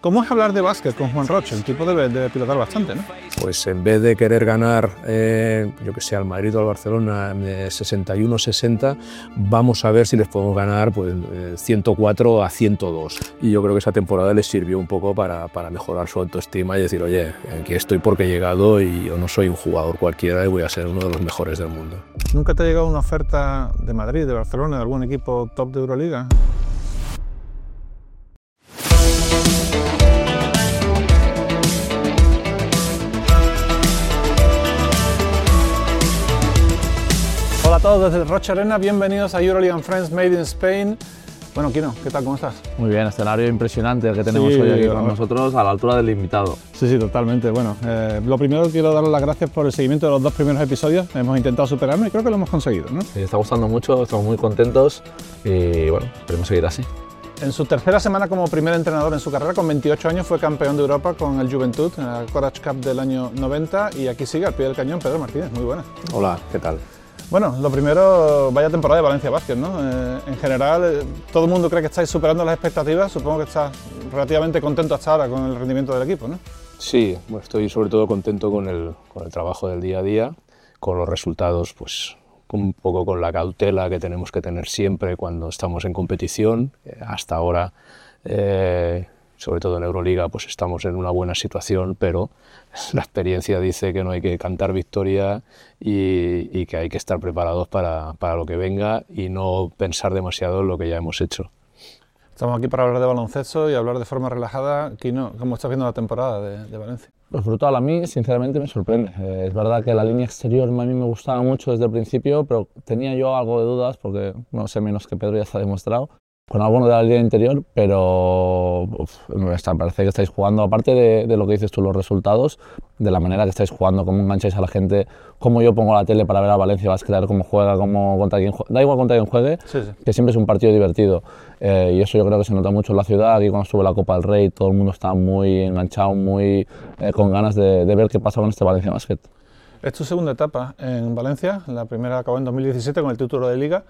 ¿Cómo es hablar de básquet con Juan Roch? El tipo debe pilotar bastante, ¿no? Pues en vez de querer ganar, yo que sé, al Madrid o al Barcelona 61-60, vamos a ver si les podemos ganar pues, 104-102. Y yo creo que esa temporada les sirvió un poco para mejorar su autoestima y decir, oye, aquí estoy porque he llegado y yo no soy un jugador cualquiera y voy a ser uno de los mejores del mundo. ¿Nunca te ha llegado una oferta de Madrid, de Barcelona, de algún equipo top de Euroliga? Hola a todos desde Roch Arena, bienvenidos a EuroLeague and Friends Made in Spain. Bueno, Kino, ¿qué tal? ¿Cómo estás? Muy bien, escenario impresionante el que tenemos hoy aquí con nosotros, a la altura del invitado. Sí, totalmente. Bueno, lo primero quiero dar las gracias por el seguimiento de los 2 primeros episodios. Hemos intentado superarnos y creo que lo hemos conseguido, ¿no? Sí, está gustando mucho, estamos muy contentos y bueno, esperemos seguir así. En su tercera semana como primer entrenador en su carrera, con 28 años, fue campeón de Europa con el Juventud en la Courage Cup del año 90 y aquí sigue al pie del cañón Pedro Martínez. Muy buena. Hola, ¿qué tal? Bueno, lo primero, vaya temporada de Valencia Basket, ¿no? En general, todo el mundo cree que estáis superando las expectativas. Supongo que estás relativamente contento hasta ahora con el rendimiento del equipo, ¿no? Sí, bueno, estoy sobre todo contento con el trabajo del día a día, con los resultados, pues un poco con la cautela que tenemos que tener siempre cuando estamos en competición. Hasta ahora, sobre todo en Euroliga, pues estamos en una buena situación, pero la experiencia dice que no hay que cantar victoria y que hay que estar preparados para lo que venga y no pensar demasiado en lo que ya hemos hecho. Estamos aquí para hablar de baloncesto y hablar de forma relajada. Kino, ¿cómo estás viendo la temporada de Valencia? Pues brutal, a mí sinceramente me sorprende. Es verdad que la línea exterior a mí me gustaba mucho desde el principio, pero tenía yo algo de dudas porque no sé menos que Pedro, ya está demostrado. Con alguno de la línea interior, pero parece que estáis jugando, aparte de lo que dices tú, los resultados, de la manera que estáis jugando, cómo engancháis a la gente, cómo yo pongo la tele para ver a Valencia Basket, a ver cómo juega, contra quién juega, da igual contra quién juegue, sí. Que siempre es un partido divertido. Y eso yo creo que se nota mucho en la ciudad. Aquí cuando estuvo la Copa del Rey, todo el mundo está muy enganchado, muy con ganas de ver qué pasa con este Valencia Basket. Es tu segunda etapa en Valencia, la primera acabó en 2017 con el título de Liga.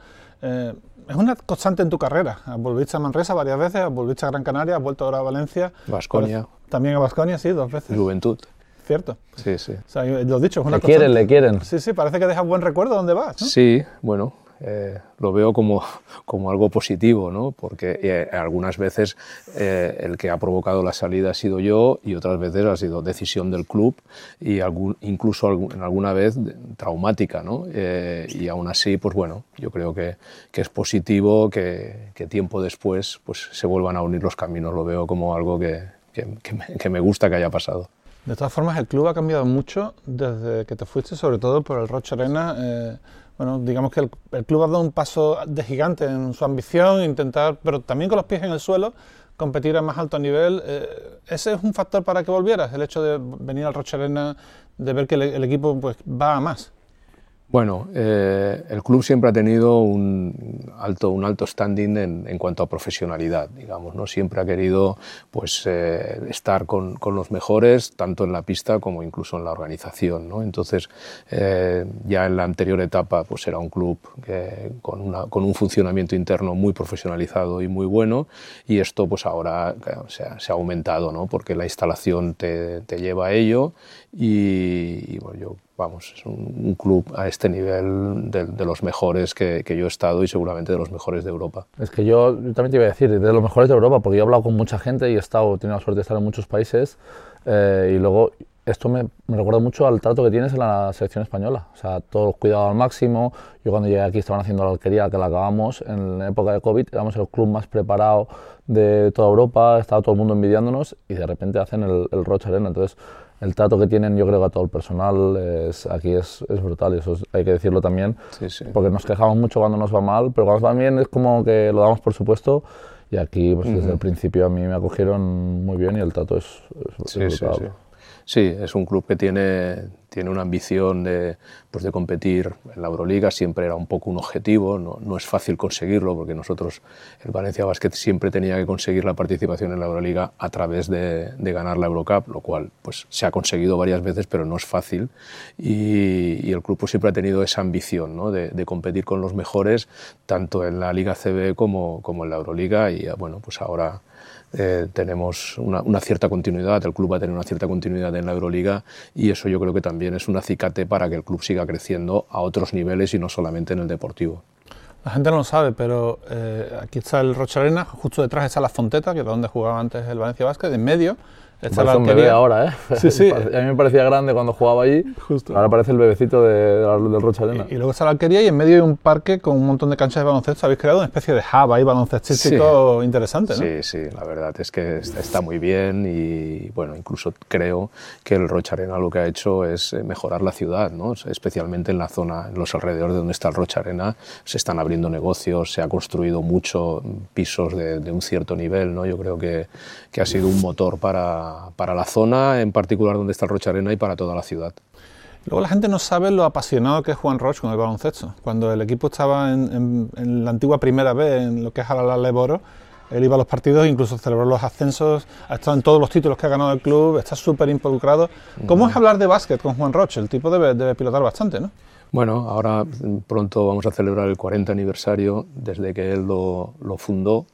Es una constante en tu carrera. Volviste a Manresa varias veces, volviste a Gran Canaria, has vuelto ahora a Valencia. Baskonia. También a Baskonia, sí, 2 veces. Juventud. Cierto. Sí, sí. O sea, lo dicho, es una constante. Le quieren. Sí, parece que dejas buen recuerdo donde vas, ¿no? Sí, bueno. Lo veo como algo positivo, ¿no? Porque algunas veces el que ha provocado la salida ha sido yo y otras veces ha sido decisión del club y incluso alguna vez traumática, ¿no? Y aún así, pues bueno, yo creo que es positivo que tiempo después pues, se vuelvan a unir los caminos. Lo veo como algo que me gusta que haya pasado. De todas formas, el club ha cambiado mucho desde que te fuiste, sobre todo por el Roch Arena. Bueno, digamos que el club ha dado un paso de gigante en su ambición, intentar, pero también con los pies en el suelo, competir a más alto nivel. ¿Ese es un factor para que volvieras, el hecho de venir al Roch Arena, de ver que el equipo pues, va a más? Bueno, el club siempre ha tenido un alto standing en cuanto a profesionalidad, digamos, ¿no? Siempre ha querido pues, estar con los mejores, tanto en la pista como incluso en la organización, ¿no? Entonces, ya en la anterior etapa pues, era un club con un funcionamiento interno muy profesionalizado y muy bueno, y esto pues, ahora se ha aumentado, ¿no? Porque la instalación te lleva a ello y bueno, es un club a este nivel de los mejores que yo he estado y seguramente de los mejores de Europa. Es que yo también te iba a decir, de los mejores de Europa, porque yo he hablado con mucha gente y he tenido la suerte de estar en muchos países y luego esto me recuerda mucho al trato que tienes en la selección española. O sea, todo el cuidado al máximo. Yo cuando llegué aquí estaban haciendo la alquería, que la acabamos en la época de COVID, éramos el club más preparado de toda Europa, estaba todo el mundo envidiándonos y de repente hacen el Roch Arena. Entonces, el trato que tienen, yo creo que a todo el personal aquí es brutal y eso hay que decirlo también, sí. Porque nos quejamos mucho cuando nos va mal, pero cuando nos va bien es como que lo damos por supuesto y aquí pues, desde el principio a mí me acogieron muy bien y el trato es brutal. Sí. Sí, es un club que tiene una ambición de competir en la Euroliga, siempre era un poco un objetivo, no es fácil conseguirlo porque nosotros, el Valencia Basket siempre tenía que conseguir la participación en la Euroliga a través de ganar la Eurocup, lo cual pues, se ha conseguido varias veces pero no es fácil y el club pues, siempre ha tenido esa ambición, ¿no? de competir con los mejores tanto en la Liga CB como en la Euroliga y bueno, pues ahora tenemos una cierta continuidad, el club va a tener una cierta continuidad en la Euroliga y eso yo creo que también es un acicate para que el club siga creciendo a otros niveles y no solamente en el deportivo. La gente no lo sabe, pero aquí está el Rocha Arena, justo detrás está la Fonteta, que es donde jugaba antes el Valencia Basket, en medio está la un bebé alquería. ahora, ¿eh? Sí. A mí me parecía grande cuando jugaba allí, Justo. ahora parece el bebecito del Rocha Arena. Y luego está la alquería y en medio hay un parque con un montón de canchas de baloncesto. Habéis creado una especie de hub ahí baloncestístico interesante, ¿no? Sí, la verdad es que está muy bien y bueno, incluso creo que el Rocha Arena lo que ha hecho es mejorar la ciudad, ¿no? Especialmente en la zona, en los alrededores de donde está el Rocha Arena, se están abriendo negocios, se ha construido mucho pisos de un cierto nivel, ¿no? Yo creo que ha sido un motor para la zona, en particular donde está el Rocha Arena y para toda la ciudad. Luego la gente no sabe lo apasionado que es Juan Roch con el baloncesto. Cuando el equipo estaba en la antigua primera vez, en lo que es ahora la Leboro, él iba a los partidos, incluso celebró los ascensos, ha estado en todos los títulos que ha ganado el club, está súper involucrado. ¿Cómo es hablar de básquet con Juan Roch? El tipo debe pilotar bastante, ¿no? Bueno, ahora pronto vamos a celebrar el 40 aniversario desde que él lo fundó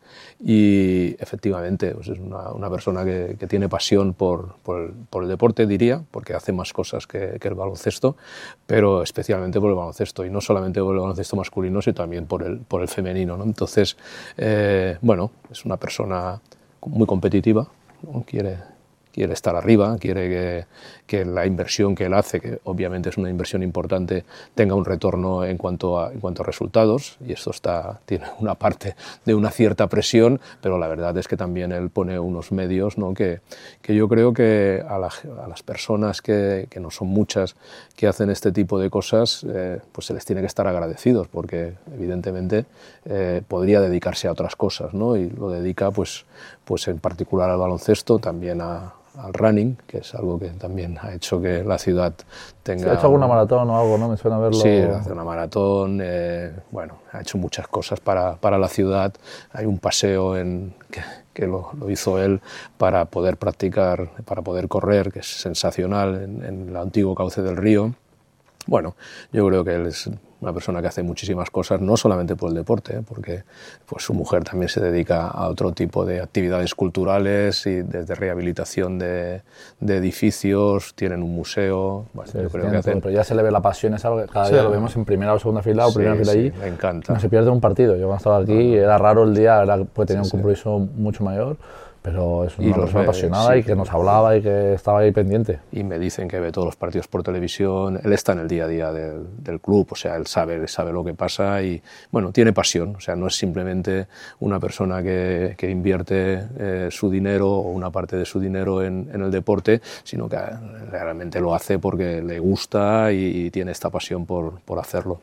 y efectivamente pues es una persona que tiene pasión por el deporte, diría, porque hace más cosas que el baloncesto, pero especialmente por el baloncesto y no solamente por el baloncesto masculino, sino también por el femenino, ¿no? Entonces, bueno, es una persona muy competitiva, ¿no? Quiere estar arriba, quiere que la inversión que él hace, que obviamente es una inversión importante, tenga un retorno en cuanto a resultados, y esto tiene una parte de una cierta presión, pero la verdad es que también él pone unos medios, ¿no? que yo creo que a las personas que no son muchas que hacen este tipo de cosas, pues se les tiene que estar agradecidos, porque evidentemente podría dedicarse a otras cosas, ¿no? Y lo dedica pues en particular al baloncesto, también al running, que es algo que también ha hecho que la ciudad tenga... ¿Se ha hecho alguna maratón o algo, no? Me suena verlo... Sí, hace una maratón, bueno, ha hecho muchas cosas para la ciudad. Hay un paseo que lo hizo él para poder practicar, para poder correr, que es sensacional, en el antiguo cauce del río. Bueno, yo creo que él es una persona que hace muchísimas cosas, no solamente por el deporte, porque pues, su mujer también se dedica a otro tipo de actividades culturales y desde rehabilitación de edificios, tienen un museo, bueno, Sí, yo creo que hacen... Pero ya se le ve la pasión, es algo que cada día lo vemos en primera o segunda fila o primera fila allí. Me encanta. No se pierde un partido. Yo cuando estaba aquí era raro el día, pues tenía un compromiso mucho mayor, pero es una persona apasionada y que nos hablaba y que estaba ahí pendiente. Y me dicen que ve todos los partidos por televisión, él está en el día a día del club, o sea, él sabe lo que pasa y, bueno, tiene pasión, o sea, no es simplemente una persona que invierte su dinero o una parte de su dinero en el deporte, sino que realmente lo hace porque le gusta y tiene esta pasión por hacerlo.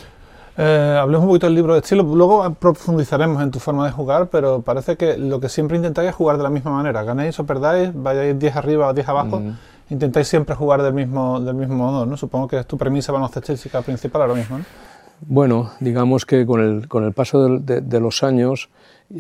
Hablemos un poquito del libro de estilo, luego profundizaremos en tu forma de jugar, pero parece que lo que siempre intentáis es jugar de la misma manera, ganéis o perdáis, vayáis 10 arriba o 10 abajo, intentáis siempre jugar del mismo modo, ¿no? Supongo que es tu premisa baloncestística principal ahora mismo, ¿no? Bueno, digamos que con el paso de los años,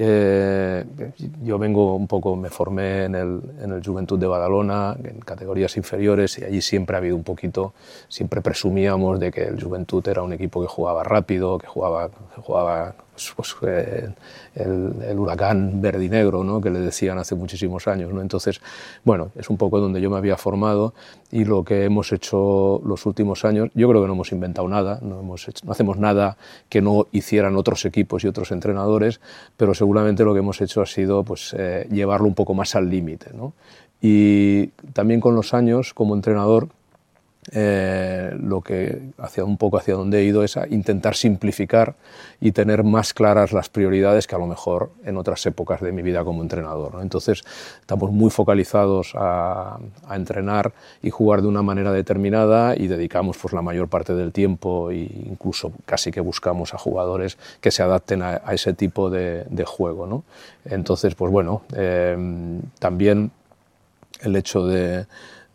yo vengo un poco, me formé en el Joventut de Badalona, en categorías inferiores, y allí siempre ha habido un poquito, siempre presumíamos de que el Joventut era un equipo que jugaba rápido, que jugaba pues, el huracán verde y negro, ¿no? Que le decían hace muchísimos años, ¿no? Entonces, bueno, es un poco donde yo me había formado y lo que hemos hecho los últimos años, yo creo que no hemos inventado nada, no hacemos nada que no hicieran otros equipos y otros entrenadores, pero seguramente lo que hemos hecho ha sido pues, llevarlo un poco más al límite, ¿no? Y también con los años, como entrenador, lo que hacia donde he ido es a intentar simplificar y tener más claras las prioridades que a lo mejor en otras épocas de mi vida como entrenador, ¿no? Entonces estamos muy focalizados a entrenar y jugar de una manera determinada y dedicamos pues, la mayor parte del tiempo e incluso casi que buscamos a jugadores que se adapten a ese tipo de juego, ¿no? Entonces, pues bueno, también el hecho de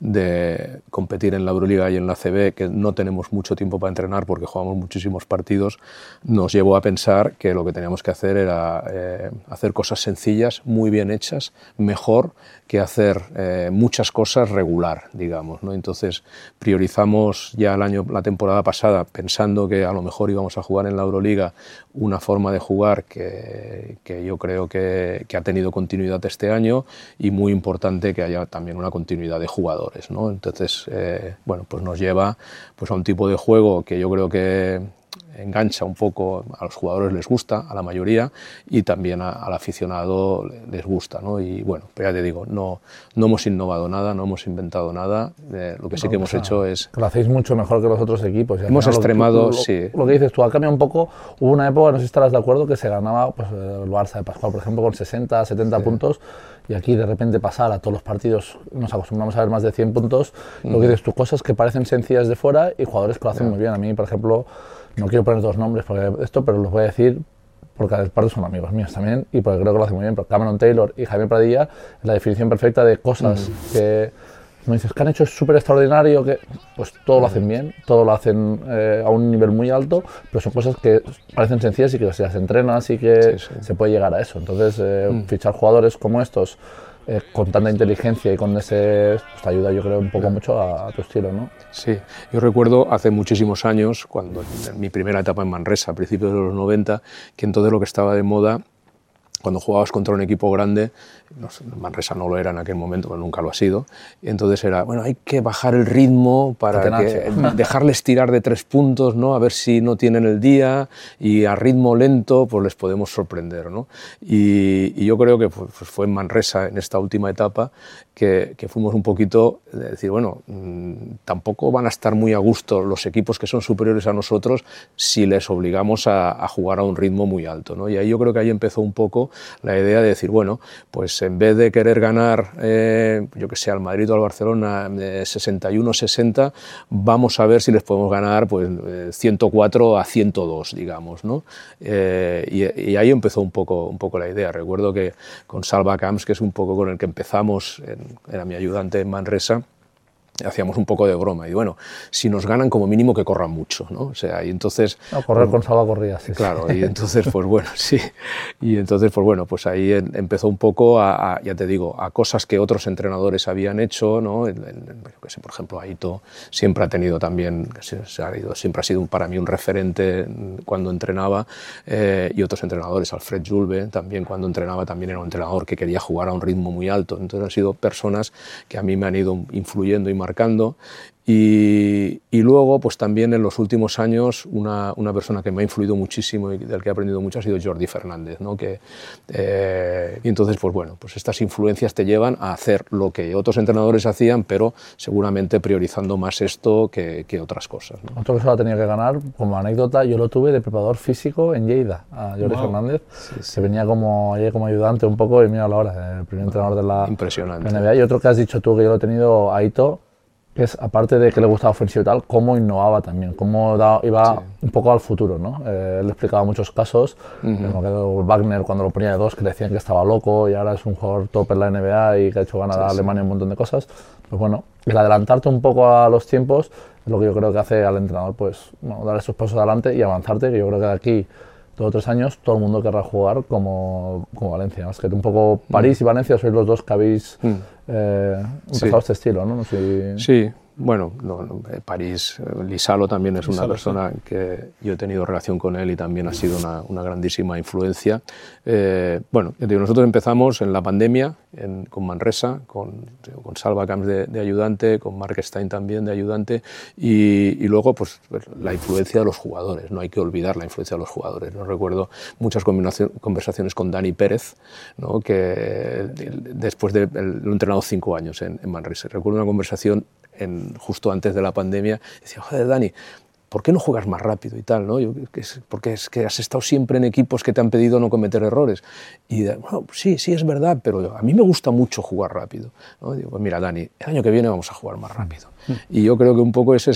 de competir en la Euroliga y en la ACB, que no tenemos mucho tiempo para entrenar porque jugamos muchísimos partidos, nos llevó a pensar que lo que teníamos que hacer era hacer cosas sencillas, muy bien hechas, mejor que hacer muchas cosas regular, digamos, ¿no? Entonces priorizamos ya la temporada pasada, pensando que a lo mejor íbamos a jugar en la Euroliga una forma de jugar que yo creo que ha tenido continuidad este año, y muy importante que haya también una continuidad de jugadores, ¿no? Entonces, bueno, pues nos lleva pues a un tipo de juego que yo creo que engancha un poco, a los jugadores les gusta, a la mayoría, y también al aficionado les gusta, ¿no? Y bueno, pues ya te digo, no hemos innovado nada, no hemos inventado nada, lo que sí que hemos hecho es... Lo hacéis mucho mejor que los otros equipos. Hemos extremado, sí. Lo que dices tú, ha cambiado un poco. Hubo una época, no sé si estarás de acuerdo, que se ganaba pues, el Barça de Pascual, por ejemplo, con 60, 70 puntos, y aquí de repente pasar a todos los partidos, nos acostumbramos a ver más de 100 puntos, lo que dices tú, cosas que parecen sencillas de fuera y jugadores que lo hacen muy bien. A mí, por ejemplo, no quiero poner dos nombres porque esto, pero los voy a decir porque aparte son amigos míos también y porque creo que lo hacen muy bien. Pero Cameron Taylor y Javier Pradilla es la definición perfecta de cosas que me dices que han hecho súper extraordinario, que pues todo lo hacen bien, todo lo hacen a un nivel muy alto, pero son cosas que parecen sencillas y que si las entrenas y que se puede llegar a eso. Entonces fichar jugadores como estos con tanta inteligencia y con ese, pues te ayuda, yo creo, un poco mucho a tu estilo, ¿no? Sí, yo recuerdo hace muchísimos años, cuando en mi primera etapa en Manresa, a principios de los 90, que entonces lo que estaba de moda, cuando jugabas contra un equipo grande, Manresa no lo era en aquel momento, pero nunca lo ha sido, y entonces era, bueno, hay que bajar el ritmo para dejarles tirar de 3 puntos, ¿no? A ver si no tienen el día, y a ritmo lento pues les podemos sorprender, ¿no? Y yo creo que pues fue en Manresa, en esta última etapa, que fuimos un poquito de decir, bueno, tampoco van a estar muy a gusto los equipos que son superiores a nosotros si les obligamos a jugar a un ritmo muy alto, ¿no? Y ahí yo creo que ahí empezó un poco la idea de decir, bueno, pues en vez de querer ganar, yo que sé, al Madrid o al Barcelona 61-60, vamos a ver si les podemos ganar pues 104-102, digamos, ¿no? Y ahí empezó un poco la idea. Recuerdo que con Salva Camps, que es un poco con el que empezamos, era mi ayudante en Manresa, hacíamos un poco de broma, y bueno, si nos ganan como mínimo que corran mucho, ¿no? O sea, y entonces... No, correr con Salva corría, sí. Claro, y entonces, pues bueno, sí, y entonces, pues bueno, pues ahí empezó un poco ya te digo, a cosas que otros entrenadores habían hecho, ¿no? Yo qué sé, por ejemplo, Aito siempre ha tenido también, siempre ha sido para mí un referente cuando entrenaba, y otros entrenadores, Alfred Julve, también cuando entrenaba, también era un entrenador que quería jugar a un ritmo muy alto, entonces han sido personas que a mí me han ido influyendo y marcando. Y luego, pues también en los últimos años, una persona que me ha influido muchísimo y del que he aprendido mucho ha sido Jordi Fernández, ¿no? Y entonces, pues bueno, pues estas influencias te llevan a hacer lo que otros entrenadores hacían, pero seguramente priorizando más esto que otras cosas, ¿no? Otro que se lo ha tenido que ganar, como anécdota, yo lo tuve de preparador físico en Lleida, a Jordi Fernández, que venía como ayudante un poco, y mira la hora, el primer entrenador de la NBA. Y otro que has dicho tú, que yo lo he tenido, Aito, que es, aparte de que le gustaba ofensivo y tal, cómo innovaba también, cómo iba un poco al futuro, ¿no? Él explicaba muchos casos, como que Wagner cuando lo ponía de 2, que le decían que estaba loco, y ahora es un jugador top en la NBA y que ha hecho ganar a Alemania un montón de cosas. Pues bueno, el adelantarte un poco a los tiempos es lo que yo creo que hace al entrenador, pues, bueno, dar esos pasos adelante y avanzarte, que yo creo que de aquí 2 o 3 años todo el mundo querrá jugar como Valencia. Es que un poco París y Valencia sois los dos que habéis empezado este estilo, ¿no? No sé. Sí, bueno, París, Lisalo también es una persona que yo he tenido relación con él y también ha sido una grandísima influencia. Bueno, nosotros empezamos en la pandemia con Manresa, con Salva Camps de ayudante, con Mark Stein también de ayudante, y luego pues la influencia de los jugadores, no hay que olvidar la influencia de los jugadores. No recuerdo muchas conversaciones con Dani Pérez, ¿no? Que después de lo he entrenado 5 años en Manresa. Recuerdo una conversación justo antes de la pandemia, decía, joder, Dani, ¿por qué no juegas más rápido y tal, ¿no? Porque es que has estado siempre en equipos que te han pedido no cometer errores. Y bueno, sí, es verdad, pero a mí me gusta mucho jugar rápido, ¿no? Digo, pues mira, Dani, el año que viene vamos a jugar más rápido. Y yo creo que un poco ese es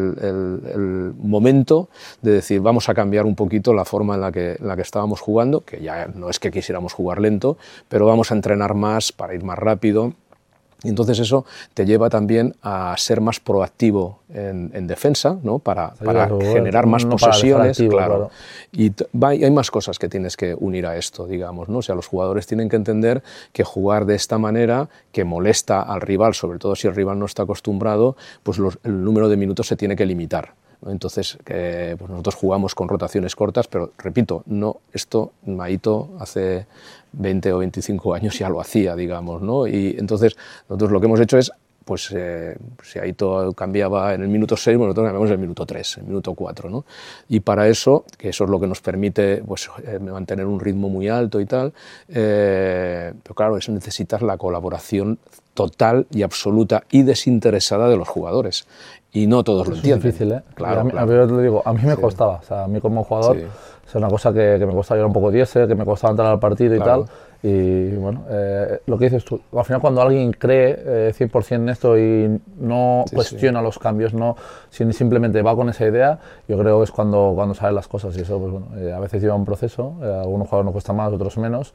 el momento de decir, vamos a cambiar un poquito la forma en la que estábamos jugando, que ya no es que quisiéramos jugar lento, pero vamos a entrenar más para ir más rápido. Y entonces eso te lleva también a ser más proactivo en defensa, ¿no? para generar más posesiones. Activo, claro. Y hay más cosas que tienes que unir a esto, digamos, ¿no? O sea, los jugadores tienen que entender que jugar de esta manera, que molesta al rival, sobre todo si el rival no está acostumbrado, pues el número de minutos se tiene que limitar. Entonces, pues nosotros jugamos con rotaciones cortas, pero repito, no, esto Mahito hace 20 o 25 años ya lo hacía, digamos, ¿no? Y entonces nosotros lo que hemos hecho es, pues si Ahito cambiaba en el minuto 6, pues nosotros cambiamos en el minuto 3, en el minuto 4, ¿no? Y para eso, que eso es lo que nos permite pues, mantener un ritmo muy alto y tal, pero claro, eso necesitas la colaboración total y absoluta y desinteresada de los jugadores. Y no todos lo entienden. Es difícil, ¿eh? Claro, a mí me costaba, o sea, a mí como jugador, es una cosa que me costaba llevar un poco diésel, que me costaba entrar al partido y tal. Y bueno, lo que dices tú, al final cuando alguien cree 100% en esto y no cuestiona los cambios, simplemente va con esa idea, yo creo que es cuando salen las cosas. Y eso, pues bueno, a veces lleva un proceso, a algunos jugadores nos cuesta más, otros menos.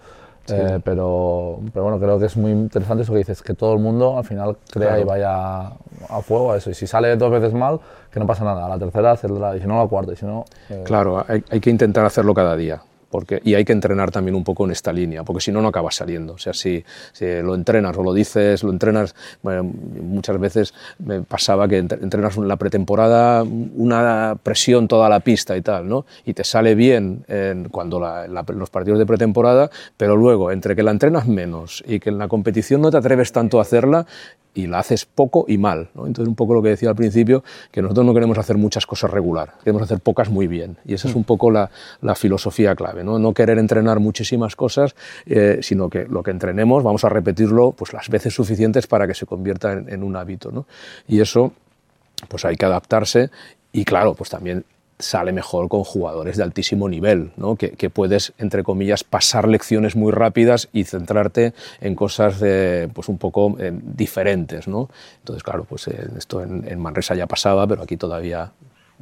Pero bueno, creo que es muy interesante eso que dices, que todo el mundo al final crea y vaya a fuego a eso. Y si sale 2 veces mal, que no pasa nada, a la tercera hacerla, y si no a la cuarta, y si no... Claro, hay que intentar hacerlo cada día. Y hay que entrenar también un poco en esta línea, porque si no, no acabas saliendo. O sea, si lo entrenas o lo dices, lo entrenas, bueno, muchas veces me pasaba que entrenas en la pretemporada una presión toda la pista y tal, ¿no? Y te sale bien cuando los partidos de pretemporada, pero luego, entre que la entrenas menos y que en la competición no te atreves tanto a hacerla, y la haces poco y mal, ¿no? Entonces, un poco lo que decía al principio, que nosotros no queremos hacer muchas cosas regular, queremos hacer pocas muy bien. Y esa es un poco la filosofía clave, ¿no? No querer entrenar muchísimas cosas, sino que lo que entrenemos vamos a repetirlo pues, las veces suficientes para que se convierta en un hábito, ¿no? Y eso, pues hay que adaptarse y, claro, pues también sale mejor con jugadores de altísimo nivel, ¿no? Que puedes, entre comillas, pasar lecciones muy rápidas y centrarte en cosas pues un poco diferentes, ¿no? Entonces, claro, pues esto en Manresa ya pasaba, pero aquí todavía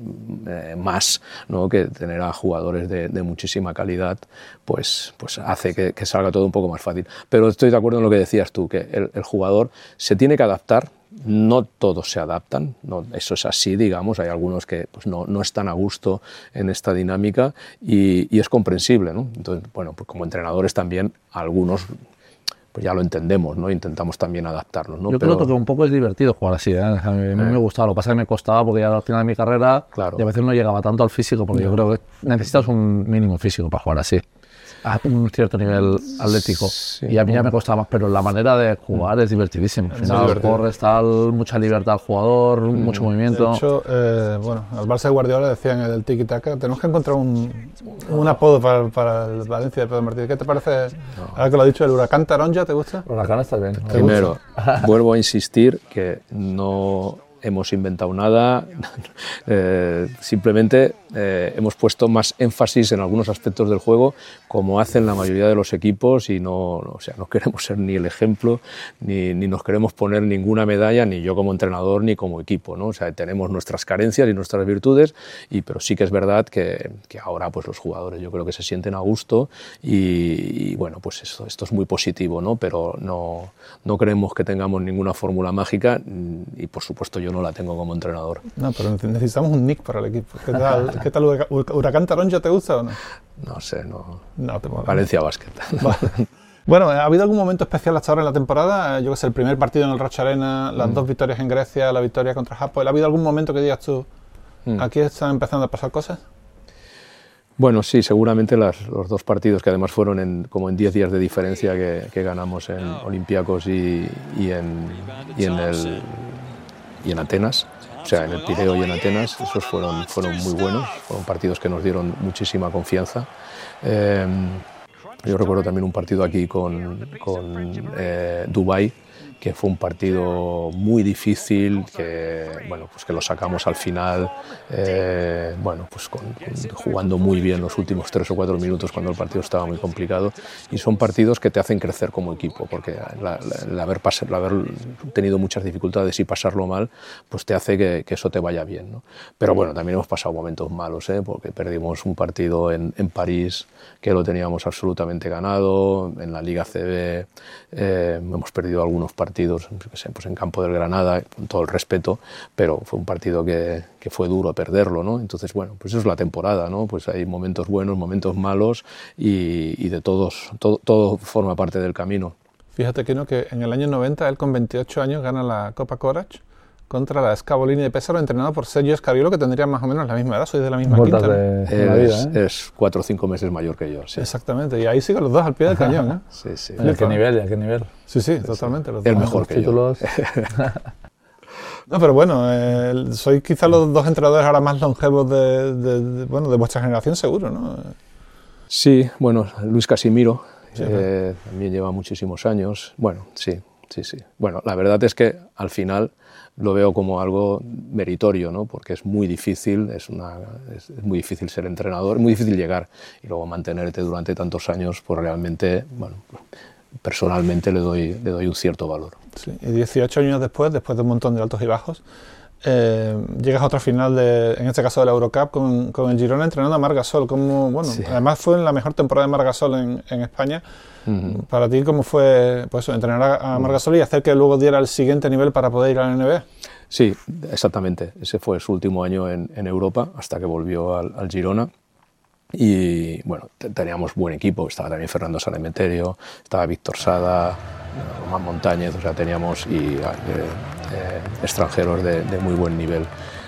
más, ¿no? Que tener a jugadores de muchísima calidad pues hace que salga todo un poco más fácil. Pero estoy de acuerdo en lo que decías tú, que el jugador se tiene que adaptar. No todos se adaptan, no, eso es así, digamos, hay algunos que pues no están a gusto en esta dinámica y es comprensible, ¿no? Entonces, bueno, pues como entrenadores también algunos pues ya lo entendemos, ¿no? Intentamos también adaptarnos, ¿no? Yo creo que un poco es divertido jugar así, ¿eh? A mí me gustaba, lo que pasa es que me costaba porque ya al final de mi carrera y a veces no llegaba tanto al físico, porque yo creo que necesitas un mínimo físico para jugar así, a un cierto nivel atlético, y a mí ya me costaba más, pero la manera de jugar es divertidísima. Al final corres, mucha libertad al jugador, mucho movimiento. De hecho, bueno, al Barça de Guardiola decían el tiki-taka, tenemos que encontrar un apodo para el Valencia de Pedro Martínez. ¿Qué te parece? Ahora que lo ha dicho, el Huracán Taronja, ¿te gusta? El Huracán está bien. Primero, vuelvo a insistir que no hemos inventado nada, simplemente hemos puesto más énfasis en algunos aspectos del juego, como hacen la mayoría de los equipos, y o sea, no queremos ser ni el ejemplo, ni nos queremos poner ninguna medalla, ni yo como entrenador, ni como equipo, ¿no? O sea, tenemos nuestras carencias y nuestras virtudes, pero sí que es verdad que ahora pues los jugadores yo creo que se sienten a gusto y bueno, pues esto es muy positivo, ¿no? Pero no creemos que tengamos ninguna fórmula mágica y por supuesto yo no la tengo como entrenador. No, pero necesitamos un nick para el equipo. ¿Qué tal Huracán Taronja, te gusta o no? No sé, no te mola. Valencia Basket. Vale. Bueno, ¿ha habido algún momento especial hasta ahora en la temporada? Yo que sé, el primer partido en el Rocha Arena, las 2 victorias en Grecia, la victoria contra Hapoel. ¿Ha habido algún momento que digas tú, aquí están empezando a pasar cosas? Bueno, sí, seguramente los 2 partidos que además fueron como en 10 días de diferencia que ganamos en Olympiacos y en Atenas, o sea, en el Pireo y en Atenas, esos fueron muy buenos, fueron partidos que nos dieron muchísima confianza. Yo recuerdo también un partido aquí con Dubái, que fue un partido muy difícil, que lo sacamos al final, jugando muy bien los últimos 3 o 4 minutos cuando el partido estaba muy complicado, y son partidos que te hacen crecer como equipo, porque el haber tenido muchas dificultades y pasarlo mal, pues te hace que eso te vaya bien, ¿no? Pero bueno, también hemos pasado momentos malos, porque perdimos un partido en París que lo teníamos absolutamente ganado, en la Liga CB hemos perdido algunos partidos partidos, no sé, pues en campo del Granada, con todo el respeto, pero fue un partido que fue duro perderlo, ¿no? Entonces, bueno, pues eso es la temporada, ¿no? Pues hay momentos buenos, momentos malos y de todos, todo forma parte del camino. Fíjate que en el año 90 él con 28 años gana la Copa Courage contra la Scavolini de Pesaro, entrenado por Sergio Scariolo, que tendría más o menos la misma edad, sois de la misma quinta, ¿no? Es 4 o 5 meses mayor que yo, sí. Exactamente, y ahí siguen los dos al pie del cañón, ¿eh? Sí, sí. ¿A qué nivel? ¿A qué nivel? Sí, totalmente. El mejor que títulos. No, pero bueno, sois quizás los dos entrenadores ahora más longevos de vuestra generación, seguro, ¿no? Sí, bueno, Luis Casimiro también lleva muchísimos años. Bueno, sí. Bueno, la verdad es que al final lo veo como algo meritorio, ¿no? Porque es muy difícil, es muy difícil ser entrenador, es muy difícil llegar y luego mantenerte durante tantos años, pues realmente, bueno, personalmente le doy un cierto valor. Sí, y 18 años después de un montón de altos y bajos, llegas a otra final, en este caso de la Eurocup, con el Girona entrenando a Marc Gasol. Además fue la mejor temporada de Marc Gasol en España. Para ti, ¿cómo fue pues, entrenar a Marc Gasol y hacer que luego diera el siguiente nivel para poder ir a la NBA? Sí, exactamente. Ese fue su último año en Europa, hasta que volvió al Girona. Y bueno, teníamos buen equipo, estaba también Fernando Sanemeterio, estaba Víctor Sada, Román Montañez, o sea, teníamos extranjeros de muy buen nivel.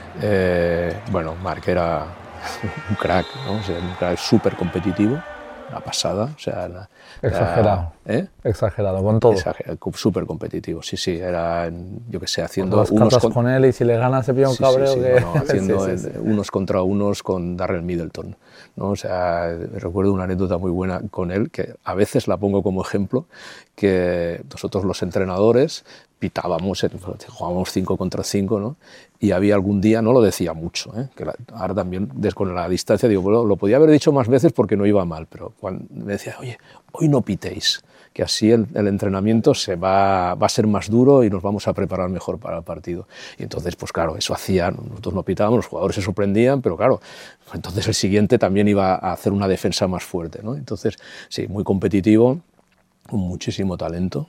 Bueno, Marc era un crack, ¿no? O sea, un crack súper competitivo, una pasada, o sea... Exagerado, exagerado, con todo. Súper competitivo, sí, era, yo qué sé, haciendo... Las cartas con él y si le ganas se pilla un cabreo que... Bueno, haciendo unos contra unos con Darrell Middleton, ¿no? O sea, recuerdo una anécdota muy buena con él, que a veces la pongo como ejemplo, que nosotros los entrenadores pitábamos, jugábamos 5 contra 5, ¿no? Y había algún día, no lo decía mucho, que ahora también, con la distancia, digo, bueno, lo podía haber dicho más veces porque no iba mal, pero cuando me decía, oye, hoy no pitéis, que así el entrenamiento va a ser más duro y nos vamos a preparar mejor para el partido. Y entonces, pues claro, eso hacía, nosotros no pitábamos, los jugadores se sorprendían, pero claro, entonces el siguiente también iba a hacer una defensa más fuerte, ¿no? Entonces, sí, muy competitivo, con muchísimo talento.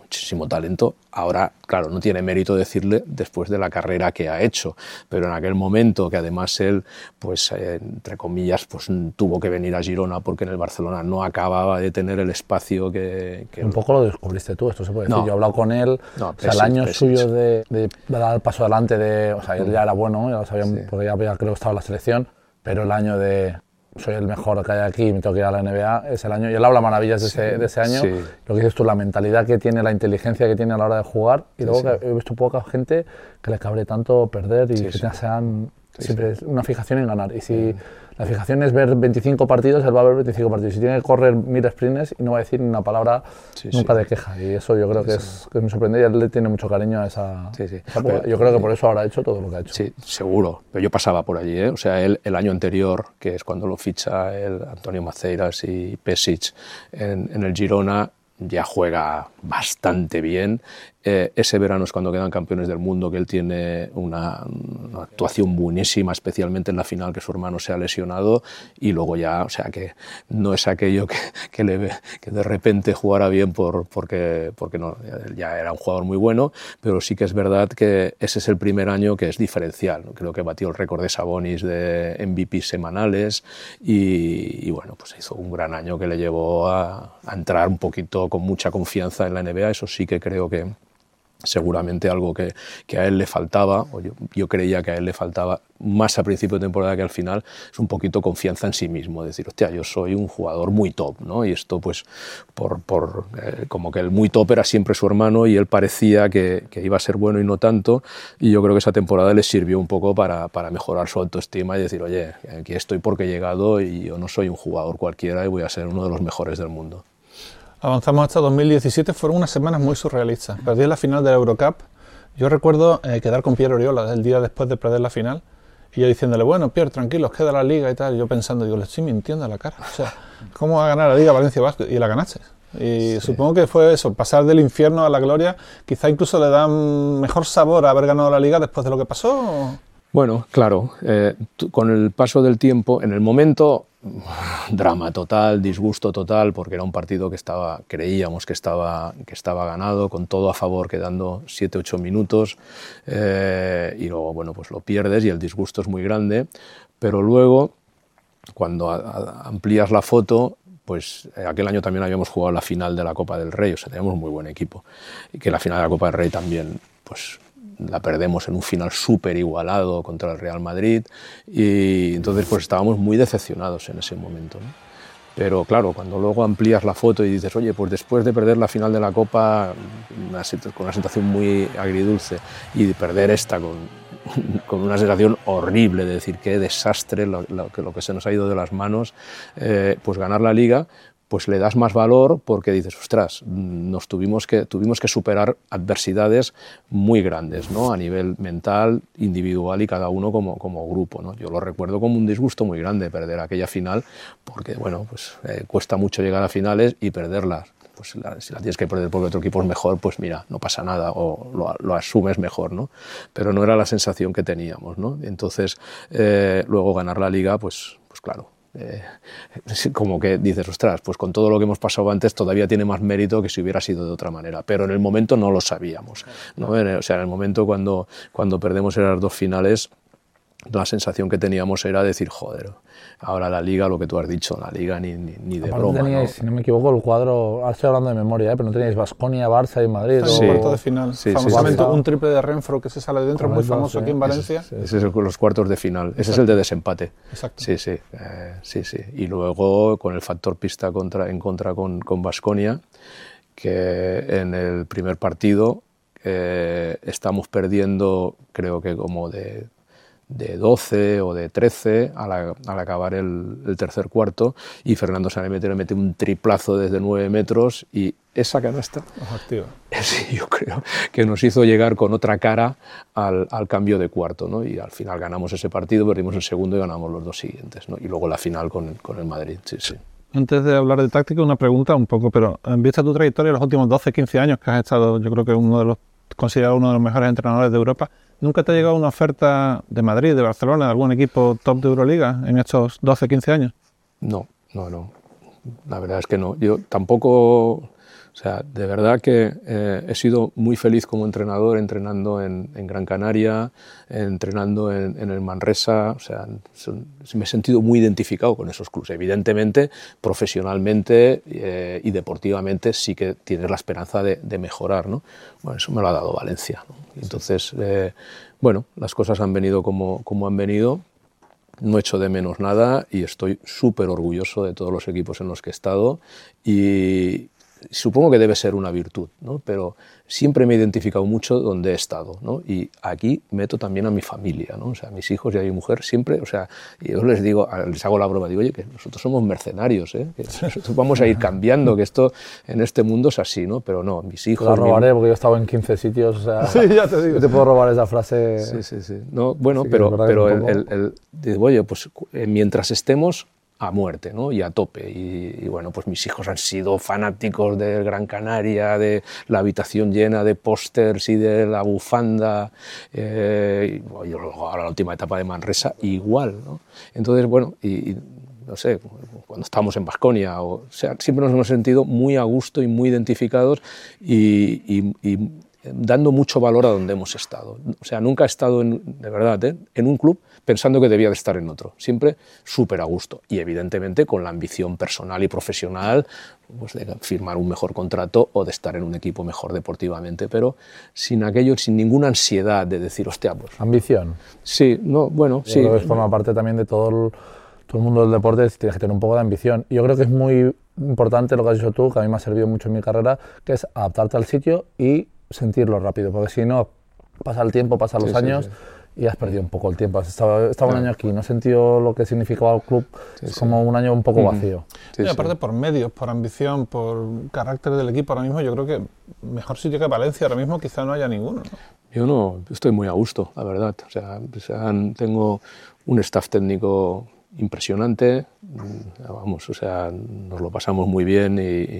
Ahora, claro, no tiene mérito decirle después de la carrera que ha hecho, pero en aquel momento, que además él, pues entre comillas, pues tuvo que venir a Girona porque en el Barcelona no acababa de tener el espacio que un poco lo descubriste tú, esto se puede decir. No, yo he hablado con él, o sea, el año suyo de dar el paso adelante, o sea, él ya era bueno, ya lo sabían, porque ya creo que estaba en la selección, pero el año de... soy el mejor que hay aquí, me tengo que ir a la NBA, es el año, y él habla maravillas de ese año, lo que dices tú, la mentalidad que tiene, la inteligencia que tiene a la hora de jugar, y luego que he visto poca gente que le cabre tanto perder y que sean siempre una fijación en ganar, y si la fijación es ver 25 partidos, él va a ver 25 partidos, si tiene que correr 1000 sprints y no va a decir ni una palabra nunca de queja, y eso yo creo que me sorprende, y él le tiene mucho cariño a esa pero, yo creo que por eso ahora ha hecho todo lo que ha hecho. Sí, seguro, pero yo pasaba por allí, o sea, él el año anterior, que es cuando lo ficha el Antonio Maceiras y Pesic en el Girona, ya juega bastante bien. Ese verano es cuando quedan campeones del mundo, que él tiene una actuación buenísima, especialmente en la final, que su hermano se ha lesionado, y luego ya, o sea, que no es aquello que de repente jugara bien porque no, ya era un jugador muy bueno, pero sí que es verdad que ese es el primer año que es diferencial, ¿no? Creo que batió el récord de Sabonis de MVP semanales y bueno, pues hizo un gran año que le llevó a entrar un poquito con mucha confianza en la NBA. Eso sí que creo que seguramente algo que a él le faltaba, o yo creía que a él le faltaba más a principio de temporada que al final, es un poquito confianza en sí mismo, decir, hostia, yo soy un jugador muy top, ¿no? Y esto pues como que el muy top era siempre su hermano y él parecía que iba a ser bueno y no tanto, y yo creo que esa temporada le sirvió un poco para mejorar su autoestima y decir, oye, aquí estoy porque he llegado y yo no soy un jugador cualquiera y voy a ser uno de los mejores del mundo. Avanzamos hasta 2017, fueron unas semanas muy surrealistas. Perdí la final de la Eurocup. Yo recuerdo quedar con Pierre Oriola el día después de perder la final y yo diciéndole, bueno, Pierre, tranquilo, os queda la Liga y tal. Y yo pensando, digo, le estoy mintiendo a la cara. O sea, ¿cómo va a ganar la Liga Valencia Basket? Y la ganaste. Y supongo que fue eso, pasar del infierno a la gloria. Quizá incluso le da mejor sabor a haber ganado la Liga después de lo que pasó. Bueno, claro, con el paso del tiempo, en el momento drama total, disgusto total, porque era un partido que creíamos que estaba ganado, con todo a favor, quedando 7-8 minutos, y luego, bueno, pues lo pierdes y el disgusto es muy grande, pero luego, cuando amplías la foto, pues aquel año también habíamos jugado la final de la Copa del Rey, o sea, teníamos un muy buen equipo, y que la final de la Copa del Rey también, pues la perdemos en un final súper igualado contra el Real Madrid, y entonces pues estábamos muy decepcionados en ese momento, ¿no? Pero claro, cuando luego amplías la foto y dices, oye, pues después de perder la final de la Copa con una sensación muy agridulce, y de perder esta con una sensación horrible de decir qué desastre lo que se nos ha ido de las manos, pues ganar la Liga, pues le das más valor, porque dices, ostras, tuvimos que superar adversidades muy grandes, ¿no? A nivel mental, individual y cada uno como grupo, ¿no? Yo lo recuerdo como un disgusto muy grande perder aquella final, porque bueno, pues cuesta mucho llegar a finales y perderlas. Pues si la tienes que perder porque otro equipo es mejor, pues mira, no pasa nada, o lo asumes mejor, ¿no? Pero no era la sensación que teníamos, ¿no? Entonces, luego ganar la Liga, pues claro, como que dices, ostras, pues con todo lo que hemos pasado antes todavía tiene más mérito que si hubiera sido de otra manera, pero en el momento no lo sabíamos, ¿no? O sea, en el momento cuando perdemos en las dos finales, la sensación que teníamos era decir, joder, ahora la Liga, lo que tú has dicho, la Liga ni de broma. Teníais, ¿no? Si no me equivoco, el cuadro, ahora estoy hablando de memoria, pero no teníais Baskonia, Barça y Madrid. Sí, cuarto de final. Sí, famosamente un triple de Renfro que se sale de dentro, muy famoso aquí en Valencia. Ese es los cuartos de final. Exacto. Ese es el de desempate. Exacto. Sí. Y luego con el factor pista en contra con Baskonia, que en el primer partido estamos perdiendo, creo que como de 12 o de 13 al acabar el tercer cuarto, y Fernando Sanemeterio le mete un triplazo desde 9 metros, y esa canasta, sí, yo creo que nos hizo llegar con otra cara al cambio de cuarto, ¿no? Y al final ganamos ese partido, perdimos el segundo y ganamos los dos siguientes, ¿no? Y luego la final con el Madrid, sí. Antes de hablar de táctica, una pregunta un poco, pero en vista de tu trayectoria, los últimos 12-15 años que has estado, yo creo que considerado uno de los mejores entrenadores de Europa, ¿nunca te ha llegado una oferta de Madrid, de Barcelona, de algún equipo top de Euroliga en estos 12-15 años? No. La verdad es que no. Yo tampoco, o sea, de verdad que he sido muy feliz como entrenador, entrenando en Gran Canaria, entrenando en el Manresa, o sea, me he sentido muy identificado con esos clubes. Evidentemente, profesionalmente y deportivamente sí que tienes la esperanza de mejorar, ¿no? Bueno, eso me lo ha dado Valencia, ¿no? Entonces, bueno, las cosas han venido como han venido. No echo de menos nada y estoy súper orgulloso de todos los equipos en los que he estado, y supongo que debe ser una virtud, ¿no? Pero siempre me he identificado mucho donde he estado, ¿no? Y aquí meto también a mi familia, ¿no? O sea, a mis hijos y a mi mujer siempre, o sea, yo les digo, les hago la broma, digo, oye, que nosotros somos mercenarios, ¿eh? Que nosotros vamos a ir cambiando, que esto en este mundo es así, ¿no? Pero no, mis hijos... La robaré porque yo he estado en 15 sitios, o sea... Sí, ya te digo. Yo te puedo robar esa frase... Sí. No, bueno, sí, pero digo, oye, pues mientras estemos a muerte, ¿no? Y a tope. Y bueno, pues mis hijos han sido fanáticos de Gran Canaria, de la habitación llena de pósters y de la bufanda. Y luego ahora la última etapa de Manresa, igual, ¿no? Entonces, bueno, y no sé, cuando estábamos en Baskonia, o sea, siempre nos hemos sentido muy a gusto y muy identificados y dando mucho valor a donde hemos estado. O sea, nunca he estado, de verdad, en un club pensando que debía de estar en otro. Siempre súper a gusto. Y evidentemente con la ambición personal y profesional, pues de firmar un mejor contrato o de estar en un equipo mejor deportivamente, pero sin ninguna ansiedad de decir, hostia, pues... ¿Ambición? Sí, no, bueno, yo sí. creo que forma parte también de todo el mundo del deporte, tienes que tener un poco de ambición. Yo creo que es muy importante lo que has dicho tú, que a mí me ha servido mucho en mi carrera, que es adaptarte al sitio y sentirlo rápido, porque si no, pasa el tiempo, pasan los años y has perdido un poco el tiempo. Has estado un año aquí, no he sentido lo que significaba el club, es como un año un poco vacío. Y aparte por medios, por ambición, por carácter del equipo, ahora mismo yo creo que mejor sitio que Valencia ahora mismo quizá no haya ninguno, ¿no? Yo estoy muy a gusto, la verdad. O sea, tengo un staff técnico impresionante, vamos, o sea, nos lo pasamos muy bien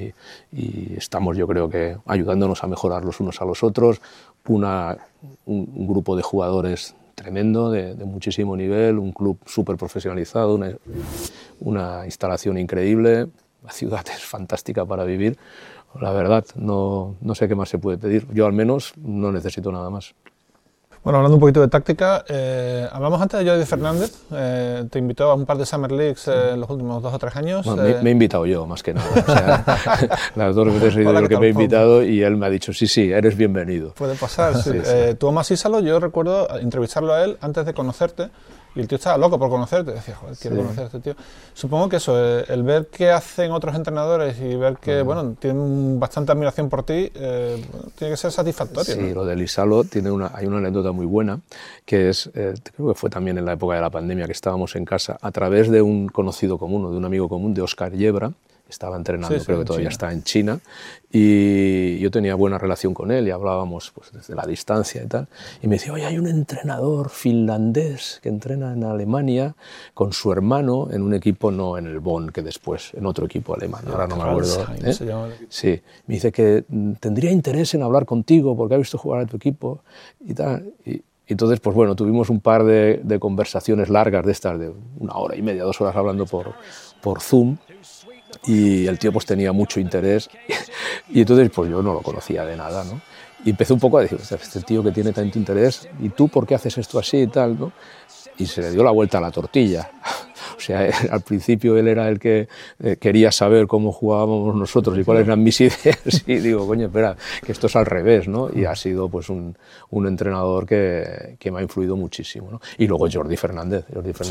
y estamos, yo creo que ayudándonos a mejorar los unos a los otros, un grupo de jugadores tremendo, de muchísimo nivel, un club súper profesionalizado, una instalación increíble, la ciudad es fantástica para vivir. La verdad, no sé qué más se puede pedir. Yo al menos no necesito nada más. Bueno, hablando un poquito de táctica, hablamos antes de Jordi Fernández, te invitó a un par de Summer Leagues en los últimos 2 o 3 años. Bueno, me he invitado yo, más que nada. O sea, las 2 veces he sido yo que me he invitado y él me ha dicho, sí, eres bienvenido. Puede pasar, sí. Tú, Omar Sísalo, yo recuerdo entrevistarlo a él antes de conocerte, y el tío estaba loco por conocerte, decía, joder, quiero conocer a este tío. Supongo que eso, el ver qué hacen otros entrenadores y ver que, bueno, tienen bastante admiración por ti, tiene que ser satisfactorio. Sí, ¿no? lo de Lisalo hay una anécdota muy buena, que es, creo que fue también en la época de la pandemia, que estábamos en casa, a través de un conocido común, o de un amigo común, de Óscar Yebra, estaba entrenando, creo que todavía está en China, y yo tenía buena relación con él y hablábamos pues, desde la distancia y tal, y me decía, oye, hay un entrenador finlandés que entrena en Alemania con su hermano en un equipo, no en el Bonn, que después, en otro equipo alemán, ahora no me acuerdo. Sí, me dice que tendría interés en hablar contigo porque ha visto jugar a tu equipo y tal, y entonces, pues bueno, tuvimos un par de conversaciones largas de estas, de 1 hora y media, 2 horas hablando por Zoom, y el tío pues tenía mucho interés y entonces pues yo no lo conocía de nada, ¿no? Y empecé un poco a decir, este tío que tiene tanto interés, ¿y tú por qué haces esto así y tal, ¿no? Y se le dio la vuelta a la tortilla. O sea, al principio él era el que quería saber cómo jugábamos nosotros y cuáles eran mis ideas, y digo, coño, espera, que esto es al revés, ¿no? Y ha sido pues un entrenador que me ha influido muchísimo, ¿no? Y luego Jordi Fernández,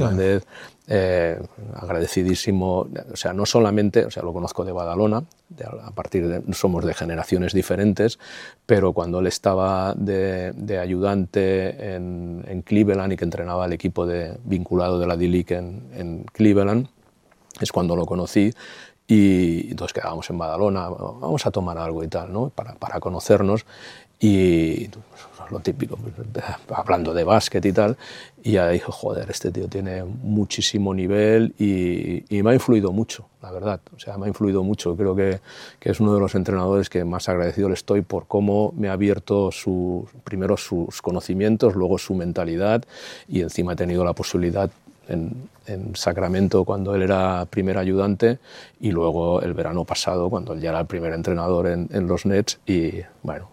agradecidísimo, o sea, no solamente, o sea, lo conozco de Badalona, somos de generaciones diferentes, pero cuando él estaba de ayudante en Cleveland y que entrenaba al equipo vinculado de la D-League en Cleveland, es cuando lo conocí, y entonces quedábamos en Badalona, vamos a tomar algo y tal, ¿no? Para conocernos, y lo típico, hablando de básquet y tal, y ya dije, joder, este tío tiene muchísimo nivel y me ha influido mucho, la verdad. O sea, me ha influido mucho. Creo que es uno de los entrenadores que más agradecido le estoy por cómo me ha abierto primero sus conocimientos, luego su mentalidad, y encima he tenido la posibilidad en Sacramento cuando él era primer ayudante, y luego el verano pasado cuando él ya era el primer entrenador en los Nets, y bueno,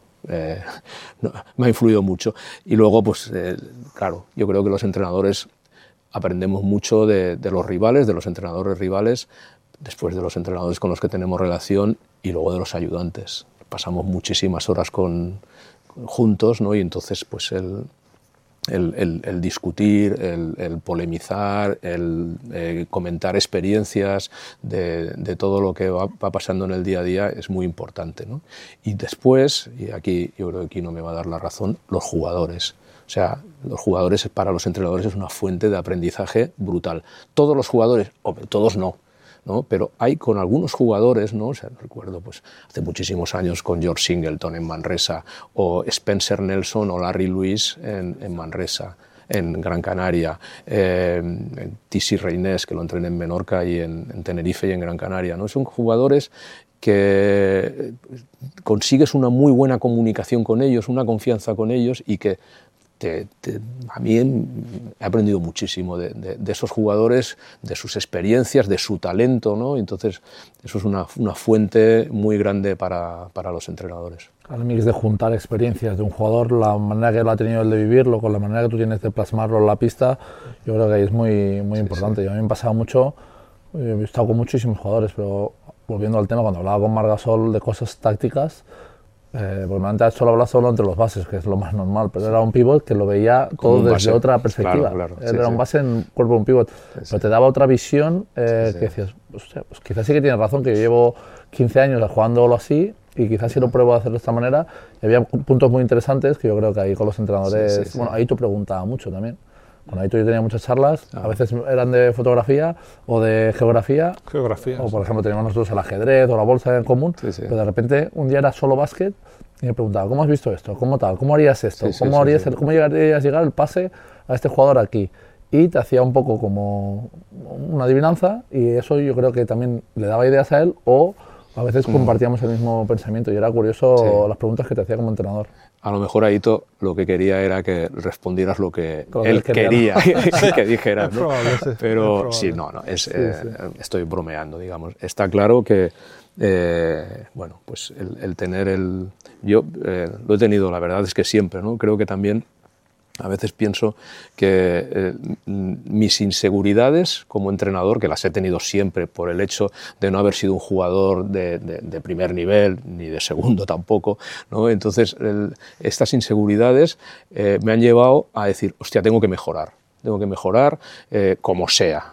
me ha influido mucho. Y luego, pues claro, yo creo que los entrenadores aprendemos mucho de los rivales, de los entrenadores rivales, después de los entrenadores con los que tenemos relación, y luego de los ayudantes. Pasamos muchísimas horas juntos, ¿no? Y entonces pues el discutir, el polemizar, el comentar experiencias de todo lo que va pasando en el día a día es muy importante, ¿no? Y después, y aquí yo creo que aquí no me va a dar la razón, los jugadores. O sea, los jugadores para los entrenadores es una fuente de aprendizaje brutal. Todos los jugadores, todos no, pero hay con algunos jugadores, ¿no? O sea, recuerdo pues, hace muchísimos años con George Singleton en Manresa, o Spencer Nelson o Larry Lewis en Manresa, en Gran Canaria, Tisi Reynés, que lo entrené en Menorca y en Tenerife y en Gran Canaria, ¿no? Son jugadores que consigues una muy buena comunicación con ellos, una confianza con ellos, y que a mí he aprendido muchísimo de esos jugadores, de sus experiencias, de su talento, ¿no? Entonces eso es una fuente muy grande para los entrenadores. Al mix de juntar experiencias de un jugador, la manera que él ha tenido el de vivirlo, con la manera que tú tienes de plasmarlo en la pista, yo creo que ahí es muy importante. Sí. Y a mí me ha pasado mucho, he estado con muchísimos jugadores, pero volviendo al tema, cuando hablaba con Marc Gasol de cosas tácticas, porque antes solo hablaba solo entre los bases, que es lo más normal, pero era un pivot que lo veía todo desde otra perspectiva. Claro. Era un base en cuerpo de un pivot, pero te daba otra visión que decías, hostia, pues quizás sí que tienes razón, que yo llevo 15 años jugándolo así, y quizás si lo pruebo a hacer de esta manera. Y había puntos muy interesantes que yo creo que ahí con los entrenadores, bueno, ahí tú preguntabas mucho también. Con Aito yo tenía muchas charlas, a veces eran de fotografía o de geografía, o por ejemplo teníamos nosotros el ajedrez o la bolsa en común, pero de repente un día era solo básquet y me preguntaba, ¿cómo has visto esto? ¿Cómo tal? ¿Cómo harías esto? ¿Cómo llegarías a llegar el pase a este jugador aquí? Y te hacía un poco como una adivinanza, y eso yo creo que también le daba ideas a él, o a veces compartíamos el mismo pensamiento, y era curioso las preguntas que te hacía como entrenador. A lo mejor Aito lo que quería era que respondieras lo que Como él él quería, quería que dijeras, Es ¿no? probable, sí, Pero es sí, probable. no, sí. estoy bromeando, digamos. Está claro que, bueno, pues el tener el... Yo lo he tenido, la verdad es que siempre, ¿no? Creo que también a veces pienso que mis inseguridades como entrenador, que las he tenido siempre por el hecho de no haber sido un jugador de primer nivel, ni de segundo tampoco, ¿no? Entonces estas inseguridades me han llevado a decir, hostia, tengo que mejorar como sea,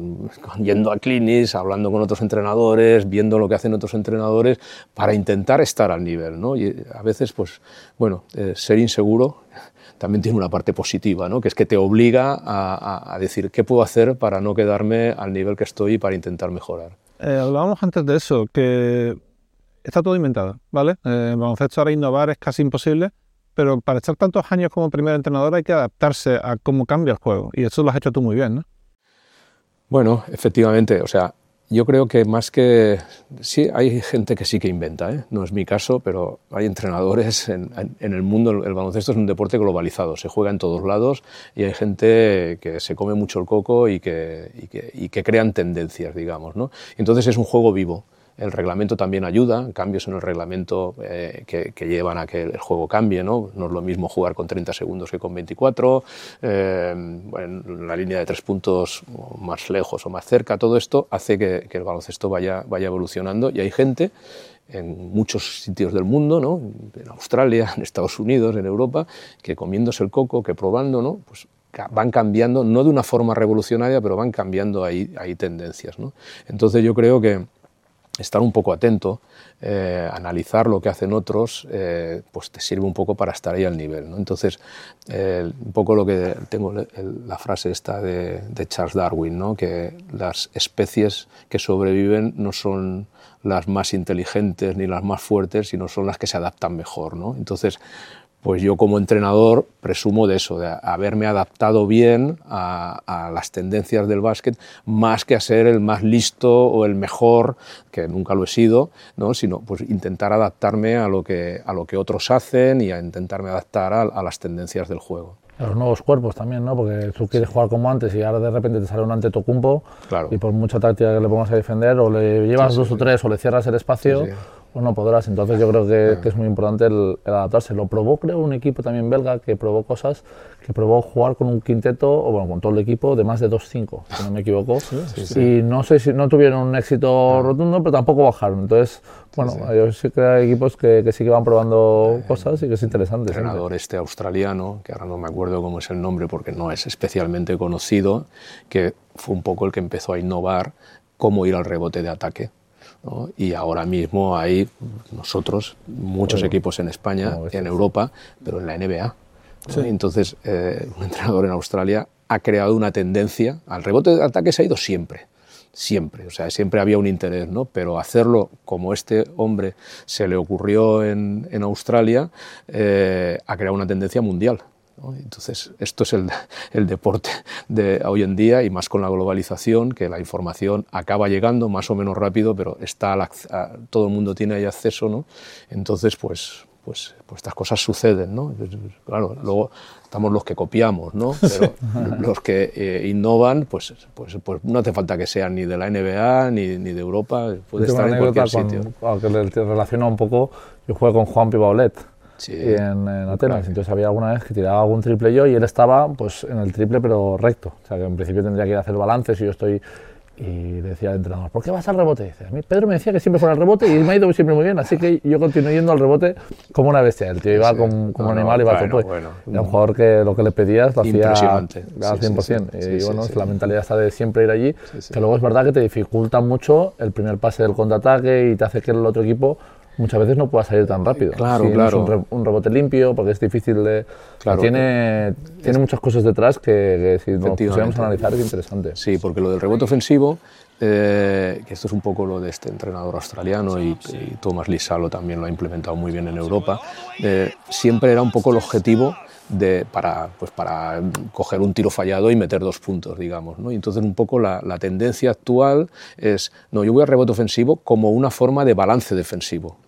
yendo a clinics, hablando con otros entrenadores, viendo lo que hacen otros entrenadores, para intentar estar al nivel, ¿no? Y a veces, pues, bueno, ser inseguro también tiene una parte positiva, ¿no? Que es que te obliga a decir qué puedo hacer para no quedarme al nivel que estoy y para intentar mejorar. Hablábamos antes de eso, que está todo inventado, ¿vale? En baloncesto ahora innovar es casi imposible, pero para estar tantos años como primer entrenador hay que adaptarse a cómo cambia el juego, y eso lo has hecho tú muy bien, ¿no? Bueno, efectivamente, o sea, yo creo que más que... Sí, hay gente que sí que inventa, ¿eh? No es mi caso, pero hay entrenadores en el mundo. El baloncesto es un deporte globalizado, se juega en todos lados y hay gente que se come mucho el coco y que crean tendencias, digamos, ¿no? Entonces es un juego vivo. El reglamento también ayuda, cambios en el reglamento que llevan a que el juego cambie, ¿no? No es lo mismo jugar con 30 segundos que con 24, bueno, la línea de 3 puntos más lejos o más cerca, todo esto hace que el baloncesto vaya evolucionando y hay gente en muchos sitios del mundo, ¿no? En Australia, en Estados Unidos, en Europa, que comiéndose el coco, que probando, ¿no? Pues van cambiando, no de una forma revolucionaria, pero van cambiando ahí tendencias, ¿no? Entonces yo creo que estar un poco atento, analizar lo que hacen otros, pues te sirve un poco para estar ahí al nivel, ¿no? Entonces, un poco lo que tengo, la frase esta de Charles Darwin, ¿no? Que las especies que sobreviven no son las más inteligentes ni las más fuertes, sino son las que se adaptan mejor, ¿no? Entonces, pues yo como entrenador presumo de eso, de haberme adaptado bien a las tendencias del básquet, más que a ser el más listo o el mejor, que nunca lo he sido, ¿no? Sino pues intentar adaptarme a lo que otros hacen y a intentarme adaptar a las tendencias del juego. A los nuevos cuerpos también, ¿no? Porque tú quieres jugar como antes y ahora de repente te sale un Antetokounmpo, claro. Y por mucha táctica que le pongas a defender, o le llevas dos o tres o le cierras el espacio, pues no podrás. Entonces yo creo que es muy importante el adaptarse. Lo probó, creo, un equipo también belga que probó cosas, que probó jugar con un quinteto, o bueno, con todo el equipo, de más de 2-5, si no me equivoco. Y no sé si no tuvieron un éxito rotundo, pero tampoco bajaron. Entonces, bueno, yo sí que hay equipos que sí que van probando cosas y que es interesante. Un entrenador australiano, que ahora no me acuerdo cómo es el nombre porque no es especialmente conocido, que fue un poco el que empezó a innovar cómo ir al rebote de ataque, ¿no? Y ahora mismo hay nosotros, muchos equipos en España, en Europa, pero en la NBA, ¿no? Sí. Entonces, un entrenador en Australia ha creado una tendencia, al rebote de ataque se ha ido siempre, o sea, siempre había un interés, ¿no? Pero hacerlo como este hombre se le ocurrió en Australia, ha creado una tendencia mundial, ¿no? Entonces, esto es el deporte de hoy en día, y más con la globalización, que la información acaba llegando más o menos rápido, pero todo el mundo tiene ahí acceso, ¿no? Entonces, pues estas cosas suceden, ¿no? Claro, luego estamos los que copiamos, ¿no? Pero los que innovan, pues no hace falta que sean ni de la NBA ni de Europa, puede estar en cualquier sitio. Que le relaciona un poco, yo jugué con Juan Pibaulet. Sí, en Atenas, claro. Entonces había alguna vez que tiraba algún triple yo y él estaba pues en el triple pero recto, o sea que en principio tendría que ir a hacer balances y yo estoy, y le decía al entrenador, ¿por qué vas al rebote? Dice, a mí Pedro me decía que siempre fuera al rebote y me ha ido siempre muy bien, así que yo continué yendo al rebote como una bestia, el tío iba como un animal, iba a tope, era un jugador que lo que le pedías lo hacía al 100%, y bueno, la mentalidad está de siempre ir allí, que luego es verdad que te dificulta mucho el primer pase del contraataque y te hace que el otro equipo muchas veces no pueda salir tan rápido. Claro. No es un rebote limpio, porque es difícil de... Claro, tiene muchas cosas detrás que si nos pusiéramos a analizar es interesante. Sí, porque lo del rebote ofensivo, que esto es un poco lo de este entrenador australiano y Thomas Lisalo también lo ha implementado muy bien en Europa, siempre era un poco el objetivo para coger un tiro fallado y meter 2 puntos, digamos, ¿no? Y entonces un poco la tendencia actual es, no, yo voy al rebote ofensivo como una forma de balance defensivo.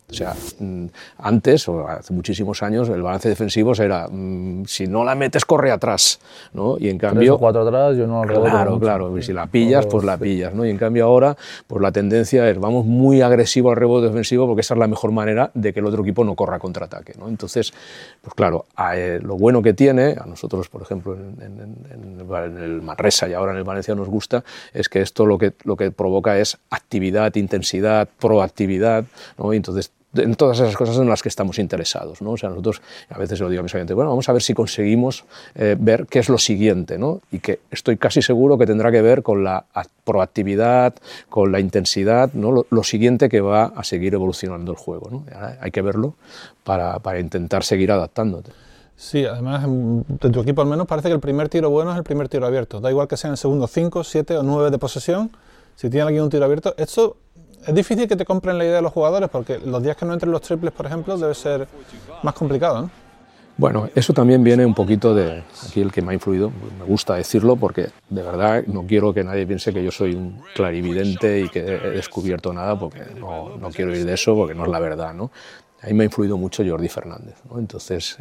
O sea, antes, o hace muchísimos años, el balance defensivo era si no la metes, corre atrás, ¿no? Y en cambio... 3 o 4 atrás, yo no reboto mucho. Claro, y si la pillas, pues la pillas, ¿no? Y en cambio ahora, pues la tendencia es vamos muy agresivo al rebote defensivo porque esa es la mejor manera de que el otro equipo no corra contraataque, ¿no? Entonces, pues claro, lo bueno que tiene, a nosotros, por ejemplo, en el Manresa y ahora en el Valencia nos gusta, es que esto lo que provoca es actividad, intensidad, proactividad, ¿no? Y entonces, en todas esas cosas en las que estamos interesados, ¿no? O sea, nosotros a veces lo digo a mis oyentes, bueno, vamos a ver si conseguimos ver qué es lo siguiente, ¿no? Y que estoy casi seguro que tendrá que ver con la proactividad, con la intensidad, ¿no? Lo siguiente que va a seguir evolucionando el juego, ¿no? Hay que verlo para intentar seguir adaptándote. Sí, además, de tu equipo al menos parece que el primer tiro bueno es el primer tiro abierto. Da igual que sea en el segundo 5, 7 o 9 de posesión, si tiene alguien un tiro abierto, esto... Es difícil que te compren la idea de los jugadores porque los días que no entren los triples, por ejemplo, debe ser más complicado, ¿no? Bueno, eso también viene un poquito de aquí el que me ha influido, me gusta decirlo porque de verdad no quiero que nadie piense que yo soy un clarividente y que he descubierto nada porque no quiero ir de eso porque no es la verdad, ¿no? A mí me ha influido mucho Jordi Fernández, ¿no? Entonces,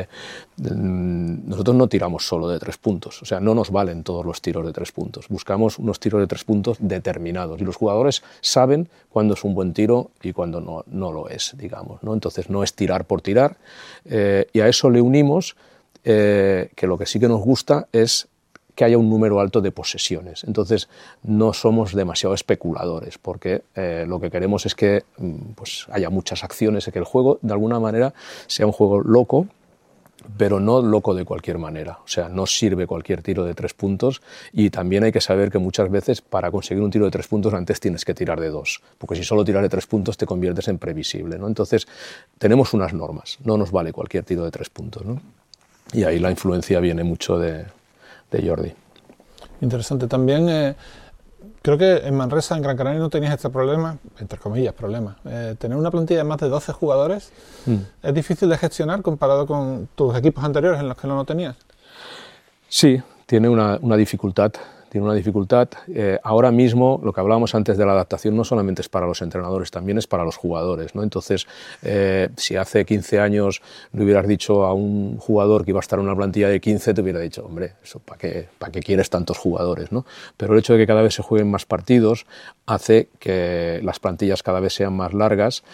nosotros no tiramos solo de 3 puntos, o sea, no nos valen todos los tiros de 3 puntos, buscamos unos tiros de 3 puntos determinados y los jugadores saben cuándo es un buen tiro y cuándo no lo es, digamos, ¿no? Entonces, no es tirar por tirar y a eso le unimos que lo que sí que nos gusta es que haya un número alto de posesiones. Entonces, no somos demasiado especuladores, porque lo que queremos es que pues, haya muchas acciones, y que el juego, de alguna manera, sea un juego loco, pero no loco de cualquier manera. O sea, no sirve cualquier tiro de 3 puntos y también hay que saber que muchas veces para conseguir un tiro de 3 puntos antes tienes que tirar de 2, porque si solo tiras de 3 puntos te conviertes en previsible, ¿no? Entonces, tenemos unas normas, no nos vale cualquier tiro de 3 puntos, ¿no? Y ahí la influencia viene mucho de Jordi. Interesante. También creo que en Manresa, en Gran Canaria, no tenías este problema, entre comillas, problema. Tener una plantilla de más de 12 jugadores es difícil de gestionar comparado con tus equipos anteriores en los que no lo tenías. Sí, tiene una dificultad. Ahora mismo, lo que hablábamos antes de la adaptación no solamente es para los entrenadores, también es para los jugadores, ¿no? Entonces, si hace 15 años le hubieras dicho a un jugador que iba a estar en una plantilla de 15, te hubiera dicho, hombre, eso ¿para qué quieres tantos jugadores, ¿no? Pero el hecho de que cada vez se jueguen más partidos hace que las plantillas cada vez sean más largas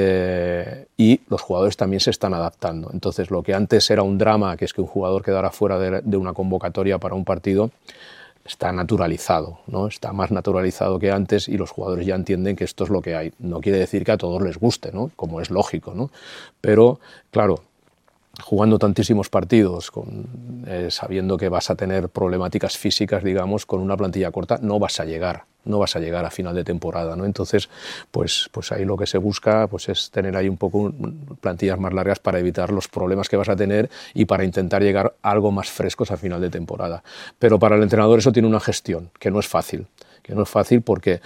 y los jugadores también se están adaptando. Entonces, lo que antes era un drama, que es que un jugador quedara fuera de una convocatoria para un partido, está naturalizado, ¿no? Está más naturalizado que antes y los jugadores ya entienden que esto es lo que hay. No quiere decir que a todos les guste, ¿no? Como es lógico, ¿no? Pero, claro, jugando tantísimos partidos, sabiendo que vas a tener problemáticas físicas, digamos, con una plantilla corta, no vas a llegar a final de temporada, ¿no? Entonces, pues ahí lo que se busca pues es tener ahí un poco plantillas más largas para evitar los problemas que vas a tener y para intentar llegar a algo más frescos a final de temporada. Pero para el entrenador eso tiene una gestión que no es fácil porque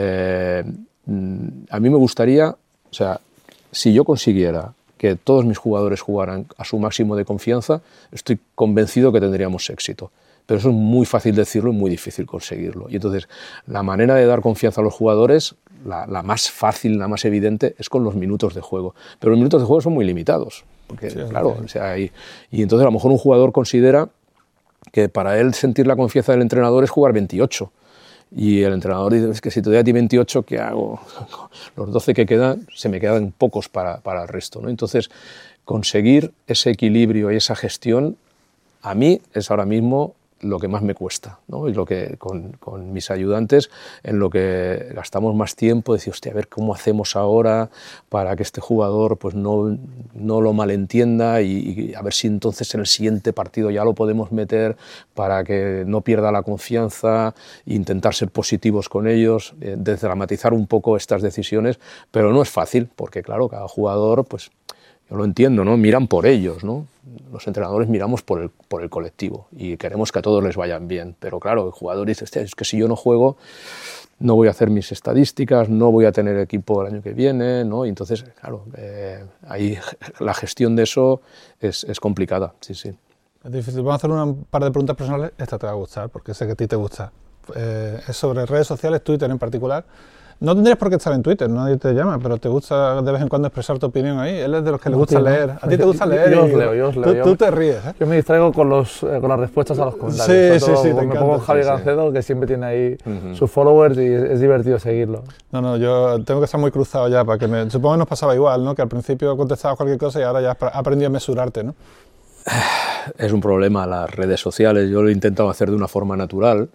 a mí me gustaría, o sea, si yo consiguiera que todos mis jugadores jugaran a su máximo de confianza, estoy convencido que tendríamos éxito. Pero eso es muy fácil decirlo y muy difícil conseguirlo. Y entonces, la manera de dar confianza a los jugadores, la más fácil, la más evidente, es con los minutos de juego. Pero los minutos de juego son muy limitados. Porque, sí, claro, o sea, y entonces a lo mejor un jugador considera que para él sentir la confianza del entrenador es jugar 28. Y el entrenador dice, es que si todavía tiene 28, ¿qué hago? Los 12 que quedan, se me quedan pocos para el resto, ¿no? Entonces, conseguir ese equilibrio y esa gestión, a mí es ahora mismo lo que más me cuesta, ¿no? Y lo que con mis ayudantes, en lo que gastamos más tiempo, decir, hostia, a ver cómo hacemos ahora para que este jugador pues no lo malentienda y a ver si entonces en el siguiente partido ya lo podemos meter para que no pierda la confianza, intentar ser positivos con ellos, desdramatizar un poco estas decisiones, pero no es fácil, porque claro, cada jugador, pues yo lo entiendo, ¿no? Miran por ellos, ¿no? Los entrenadores miramos por el colectivo y queremos que a todos les vayan bien, pero claro, el jugador dice, es que si yo no juego, no voy a hacer mis estadísticas, no voy a tener equipo el año que viene, ¿no? Y entonces, claro, ahí la gestión de eso es complicada, sí, sí. Es difícil. Vamos a hacer un par de preguntas personales, esta te va a gustar, porque sé que a ti te gusta. Es sobre redes sociales, Twitter en particular. No tendrías por qué estar en Twitter, nadie te llama, pero te gusta de vez en cuando expresar tu opinión ahí. Él es de los que le gusta leer. A ti te gusta leer. Yo os leo. Tú te ríes, ¿eh? Yo me distraigo con las respuestas a los comentarios. Sí, te me encanta. pongo Javi Gancedo, que siempre tiene ahí sus followers y es divertido seguirlo. No, yo tengo que estar muy cruzado ya para que me... Supongo que nos pasaba igual, ¿no? Que al principio contestabas cualquier cosa y ahora ya has aprendido a mesurarte, ¿no? Es un problema las redes sociales. Yo lo he intentado hacer de una forma natural.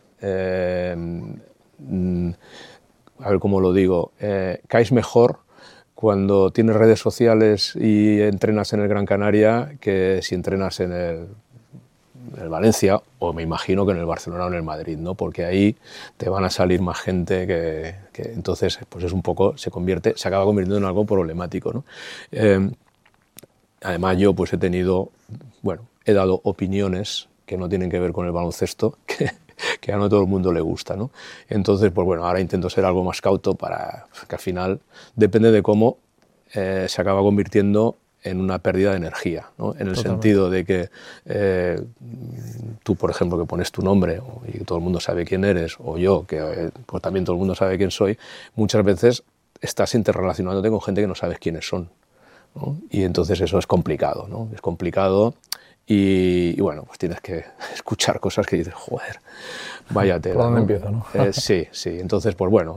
A ver cómo lo digo, caes mejor cuando tienes redes sociales y entrenas en el Gran Canaria que si entrenas en el Valencia, o me imagino que en el Barcelona o en el Madrid, ¿no? Porque ahí te van a salir más gente que entonces pues es un poco, se acaba convirtiendo en algo problemático, ¿no? Además yo pues he dado opiniones que no tienen que ver con el baloncesto, que a no todo el mundo le gusta, ¿no? Entonces, pues bueno, ahora intento ser algo más cauto para que al final, depende de cómo se acaba convirtiendo en una pérdida de energía, ¿no? En el sentido de que tú, por ejemplo, que pones tu nombre y todo el mundo sabe quién eres, o yo, que pues también todo el mundo sabe quién soy, muchas veces estás interrelacionándote con gente que no sabes quiénes son, ¿no? Y entonces eso es complicado, ¿no? Es complicado. Y bueno, pues tienes que escuchar cosas que dices, joder, vaya tela, ¿por dónde ¿no? empiezo, no? Sí, entonces pues bueno,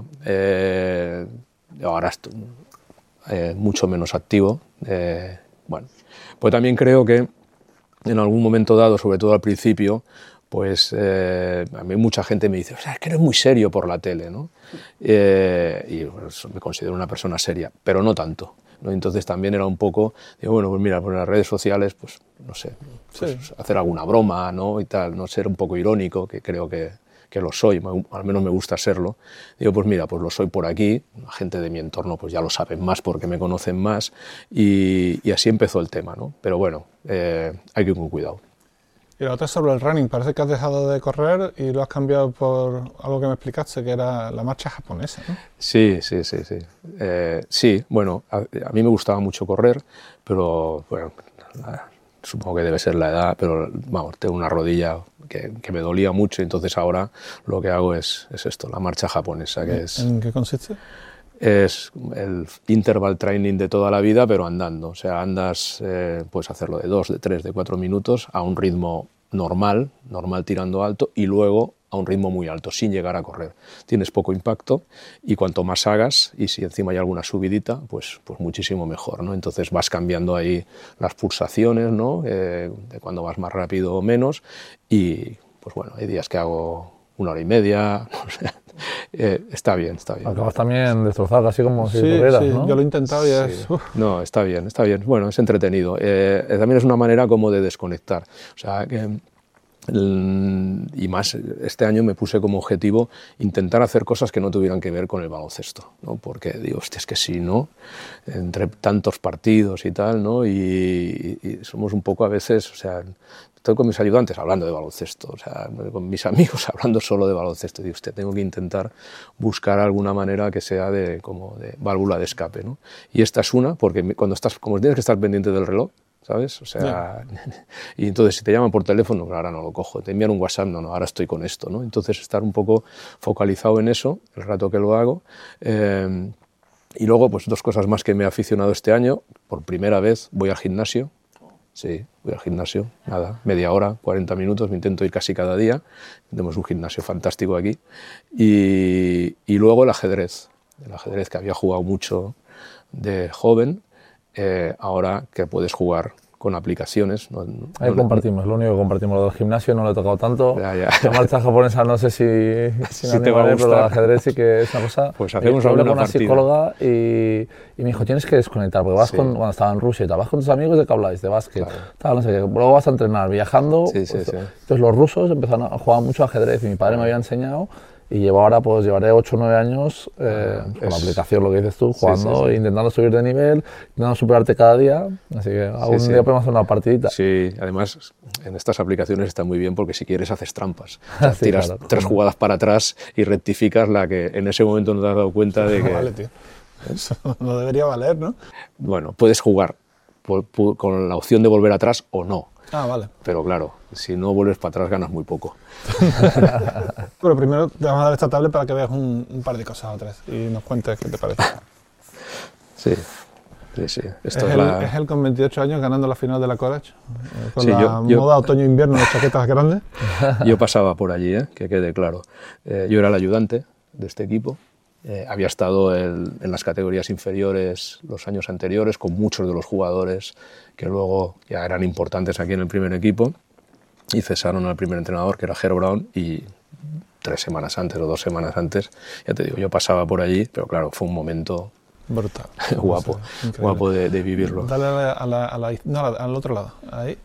ahora estoy mucho menos activo. Bueno, pues también creo que en algún momento dado, sobre todo al principio, pues a mí mucha gente me dice, o sea, es que eres muy serio por la tele, ¿no? Y pues, me considero una persona seria, pero no tanto, ¿no? Entonces también era un poco, digo, bueno, pues mira, por las redes sociales, pues no sé, pues hacer alguna broma, ¿no? Y tal, no ser un poco irónico, que creo que lo soy, al menos me gusta serlo. Digo, pues mira, pues lo soy por aquí, la gente de mi entorno pues ya lo saben más porque me conocen más, y así empezó el tema, ¿no? Pero bueno, hay que ir con cuidado. Y la otra es sobre el running. Parece que has dejado de correr y lo has cambiado por algo que me explicaste, que era la marcha japonesa, ¿no? Sí. Sí, bueno, a mí me gustaba mucho correr, pero bueno, supongo que debe ser la edad, pero vamos, tengo una rodilla que me dolía mucho, entonces ahora lo que hago es esto, la marcha japonesa. Que ¿En qué consiste? Es el interval training de toda la vida, pero andando. O sea, andas, puedes hacerlo de 2, de 3, de 4 minutos a un ritmo normal tirando alto, y luego a un ritmo muy alto, sin llegar a correr. Tienes poco impacto y cuanto más hagas, y si encima hay alguna subidita, pues muchísimo mejor, ¿no? Entonces vas cambiando ahí las pulsaciones, ¿no? De cuando vas más rápido o menos, y pues bueno, hay días que hago 1 hora y media, no sé. Está bien. Acabas también destrozado, casi como si corrieras, ¿no? Yo lo he intentado y es... No, está bien. Bueno, es entretenido. También es una manera como de desconectar. O sea, y más, este año me puse como objetivo intentar hacer cosas que no tuvieran que ver con el baloncesto, ¿no? Porque digo, hostia, es que si no, entre tantos partidos y tal, ¿no? Y somos un poco a veces, o sea, estoy con mis ayudantes hablando de baloncesto, o sea, con mis amigos hablando solo de baloncesto, y digo, hostia, tengo que intentar buscar alguna manera que sea como de válvula de escape, ¿no? Y esta es una, porque como tienes que estar pendiente del reloj, ¿sabes? O sea, y entonces si te llaman por teléfono, pues ahora no lo cojo, te envían un WhatsApp, no, ahora estoy con esto, ¿no? Entonces estar un poco focalizado en eso, el rato que lo hago. Y luego, pues 2 cosas más que me he aficionado este año. Por primera vez voy al gimnasio. Sí, voy al gimnasio, nada, media hora, 40 minutos, me intento ir casi cada día. Tenemos un gimnasio fantástico aquí. Y luego el ajedrez que había jugado mucho de joven, ahora que puedes jugar con aplicaciones. Ahí compartimos, lo único que compartimos. Lo del gimnasio no lo he tocado tanto. Ya. La marcha japonesa no sé si me te va a animaré, gustar. pero el ajedrez sí que es una cosa. Pues hacemos hablé alguna con una partida. psicóloga y me dijo, tienes que desconectar, porque vas cuando estaba en Rusia y tal, vas con tus amigos, ¿de qué habláis? De básquet, tal, no sé qué. Luego vas a entrenar viajando. Entonces los rusos empezaron a jugar mucho ajedrez y mi padre me había enseñado. Y llevaré 8 o 9 años con la aplicación, lo que dices tú, jugando, intentando subir de nivel, intentando superarte cada día. Así que algún día podemos hacer una partidita. Sí, además en estas aplicaciones está muy bien porque si quieres haces trampas. O sea, tiras 3 jugadas para atrás y rectificas la que en ese momento no te has dado cuenta de que... No vale, tío. Eso no debería valer, ¿no? Bueno, puedes jugar con la opción de volver atrás o no. Ah, vale. Pero claro, si no vuelves para atrás ganas muy poco. Pero primero te vamos a dar esta tablet para que veas un par de cosas o tres y nos cuentes qué te parece. Sí, sí, sí. Esto Es él con 28 años ganando la final de la College, con Sí, la moda otoño-invierno de chaquetas grandes. Yo pasaba por allí, que quede claro. Yo era el ayudante de este equipo. Había estado en las categorías inferiores los años anteriores con muchos de los jugadores que luego ya eran importantes aquí en el primer equipo y cesaron al primer entrenador, que era Herb Brown, y 3 semanas antes o 2 semanas antes, ya te digo, yo pasaba por allí, pero claro, fue un momento brutal, guapo, guapo de vivirlo. Dale al otro lado, ahí.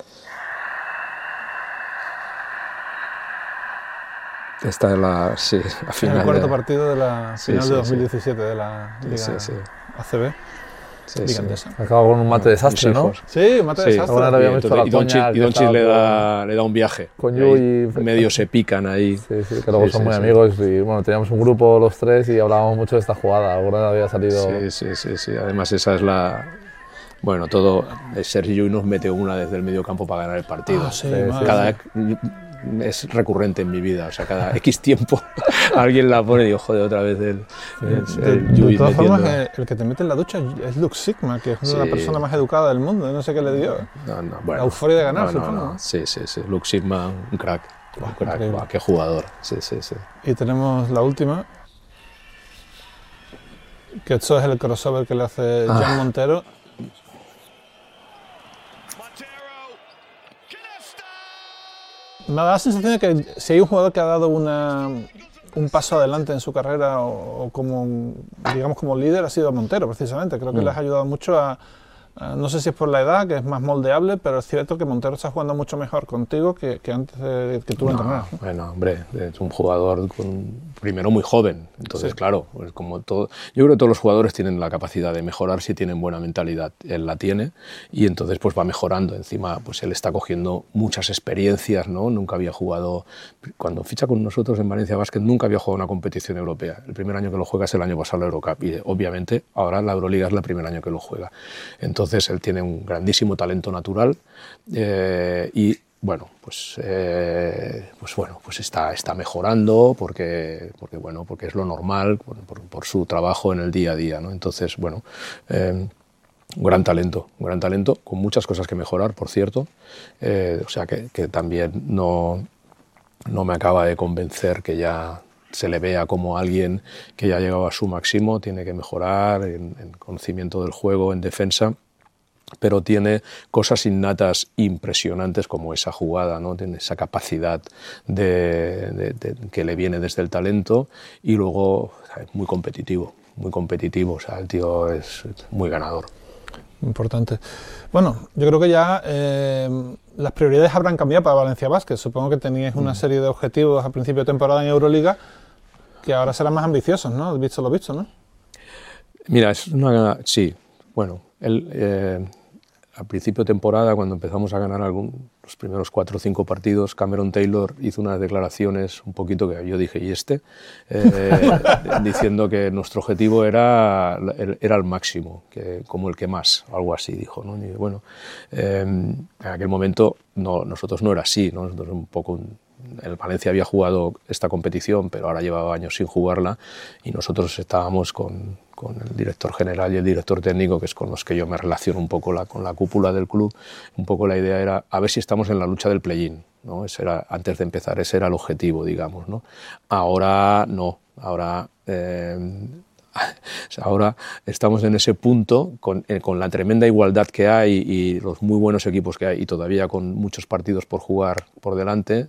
Esta es la final. El cuarto partido de la final de 2017 de la Liga ACB. Sí. Acaba con un mate desastre, ¿no? Sí, un mate desastre. Ahora habíamos visto la coña. Y Doncic le da un viaje. Con Yu y medio se pican ahí. Sí, que luego son muy amigos. Y bueno, teníamos un grupo los tres y hablábamos mucho de esta jugada. Alguna había salido. Sí. Además, esa es la. Bueno, Sergio nos mete una desde el medio campo para ganar el partido. Es recurrente en mi vida, o sea, cada X tiempo alguien la pone y digo, joder, otra vez de todas formas, el que te mete en la ducha es Luke Sigma, que es la persona más educada del mundo, no sé qué le dio. Bueno, la euforia de ganar, supongo. Sí, Luke Sigma, un crack, qué jugador. Sí. Y tenemos la última, que esto es el crossover que le hace Jan Montero. Me da la sensación de que si hay un jugador que ha dado un paso adelante en su carrera o como, digamos, como líder, ha sido Montero, precisamente. Creo que le has ayudado mucho no sé si es por la edad, que es más moldeable, pero es cierto que Montero está jugando mucho mejor contigo que antes de que tú lo entrenaras. Bueno, hombre, es un jugador primero muy joven, entonces claro, pues como todo, yo creo que todos los jugadores tienen la capacidad de mejorar si tienen buena mentalidad. Él la tiene y entonces pues va mejorando. Encima pues él está cogiendo muchas experiencias, ¿no? Nunca había jugado, cuando ficha con nosotros en Valencia Basket, nunca había jugado una competición europea. El primer año que lo juega es el año pasado la Eurocup y obviamente ahora la Euroliga es el primer año que lo juega. Entonces él tiene un grandísimo talento natural y bueno, pues está mejorando porque es lo normal por su trabajo en el día a día, ¿no? Entonces, bueno, gran talento, con muchas cosas que mejorar, por cierto. O sea que también no me acaba de convencer que ya se le vea como alguien que ya ha llegado a su máximo, tiene que mejorar en conocimiento del juego, en defensa, pero tiene cosas innatas impresionantes como esa jugada, ¿no? Tiene esa capacidad que le viene desde el talento y luego muy competitivo, o sea, el tío es muy ganador. Importante. Bueno, yo creo que ya las prioridades habrán cambiado para Valencia Basket. Supongo que teníais una serie de objetivos a principio de temporada en Euroliga que ahora serán más ambiciosos, ¿no? Visto lo visto, ¿no? Mira, sí, bueno, a principio de temporada, cuando empezamos a ganar los primeros 4 o 5 partidos, Cameron Taylor hizo unas declaraciones un poquito que yo dije, ¿y este? Diciendo que nuestro objetivo era el máximo, como el que más, algo así dijo, ¿no? Y bueno, en aquel momento nosotros no era así, ¿no? Nosotros un poco... El Valencia había jugado esta competición, pero ahora llevaba años sin jugarla y nosotros estábamos con el director general y el director técnico, que es con los que yo me relaciono un poco con la cúpula del club. Un poco la idea era a ver si estamos en la lucha del play-in, ¿no? Antes de empezar, ese era el objetivo, digamos, ¿no? Ahora no, ahora estamos en ese punto con la tremenda igualdad que hay y los muy buenos equipos que hay y todavía con muchos partidos por jugar por delante,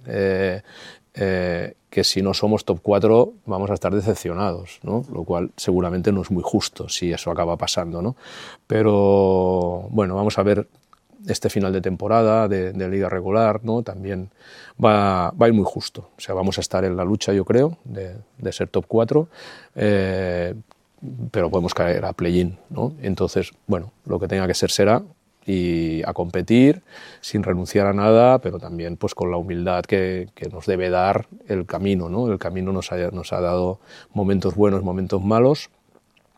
que si no somos top 4 vamos a estar decepcionados, ¿no? Lo cual seguramente no es muy justo si eso acaba pasando, ¿no? Pero bueno, vamos a ver este final de temporada de liga regular, ¿no? También va a ir muy justo. O sea, vamos a estar en la lucha, yo creo, de ser top 4, pero podemos caer a play-in, ¿no? Entonces, bueno, lo que tenga que ser será, y a competir sin renunciar a nada, pero también pues con la humildad que nos debe dar el camino, ¿no? El camino nos ha dado momentos buenos, momentos malos,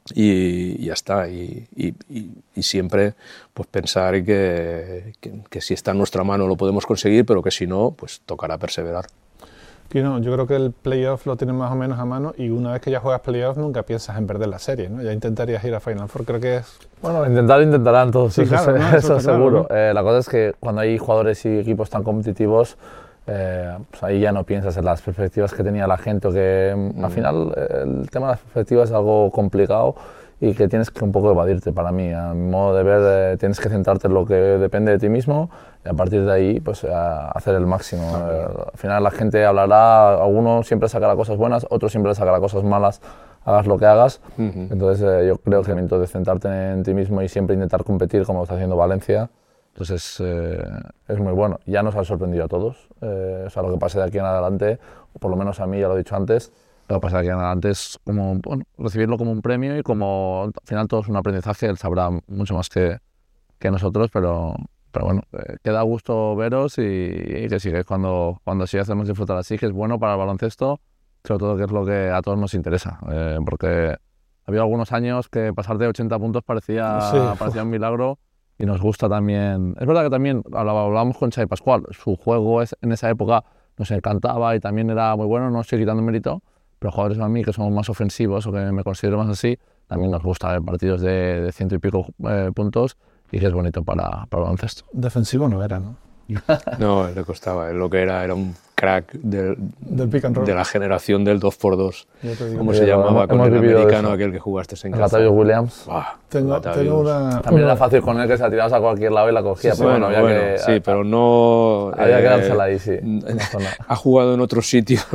y ya está. Y siempre pues pensar que si está en nuestra mano lo podemos conseguir, pero que si no, pues tocará perseverar. Yo creo que el playoff lo tienes más o menos a mano y una vez que ya juegas playoff nunca piensas en perder la serie, ¿no? Ya intentarías ir a Final Four, creo que es... Bueno, intentarán todos, sí, claro, ¿no? eso seguro. Claro, ¿no? La cosa es que cuando hay jugadores y equipos tan competitivos, pues ahí ya no piensas en las perspectivas que tenía la gente, que al final el tema de las perspectivas es algo complicado y que tienes que un poco evadirte. Para mí, a mi modo de ver, tienes que centrarte en lo que depende de ti mismo y a partir de ahí pues hacer el máximo. Al final la gente hablará, alguno siempre sacará cosas buenas, otro siempre sacará cosas malas, hagas lo que hagas. Entonces yo creo que el momento de centrarte en ti mismo y siempre intentar competir como lo está haciendo Valencia, entonces es muy bueno. Ya nos ha sorprendido a todos. O sea, lo que pase de aquí en adelante, o por lo menos a mí, ya lo he dicho antes, lo que pasa de aquí en adelante es como, bueno, recibirlo como un premio y como al final todo es un aprendizaje. Él sabrá mucho más que nosotros, pero bueno, queda gusto veros y que sigáis cuando sí hacemos disfrutar así, que es bueno para el baloncesto, sobre todo que es lo que a todos nos interesa, porque había algunos años que pasar de 80 puntos parecía un milagro y nos gusta también. Es verdad que también hablábamos con Xavi Pascual, su juego en esa época nos encantaba y también era muy bueno, no estoy quitando mérito, pero jugadores a mí que somos más ofensivos o que me considero más así, también nos gusta ver partidos de 100 y pico puntos y que es bonito para el baloncesto. Defensivo no era, ¿no? No, le costaba. Lo que era un crack del pick and roll. De la generación del 2x2. ¿Cómo se Sí, llamaba con el americano aquel que jugaste en casa? Latavius Williams. Tengo una... También era fácil con él que se la tirabas a cualquier lado y la cogía, pero bueno, había que... Sí, pero no... Había que dársela ahí, sí. Ha jugado en otros sitios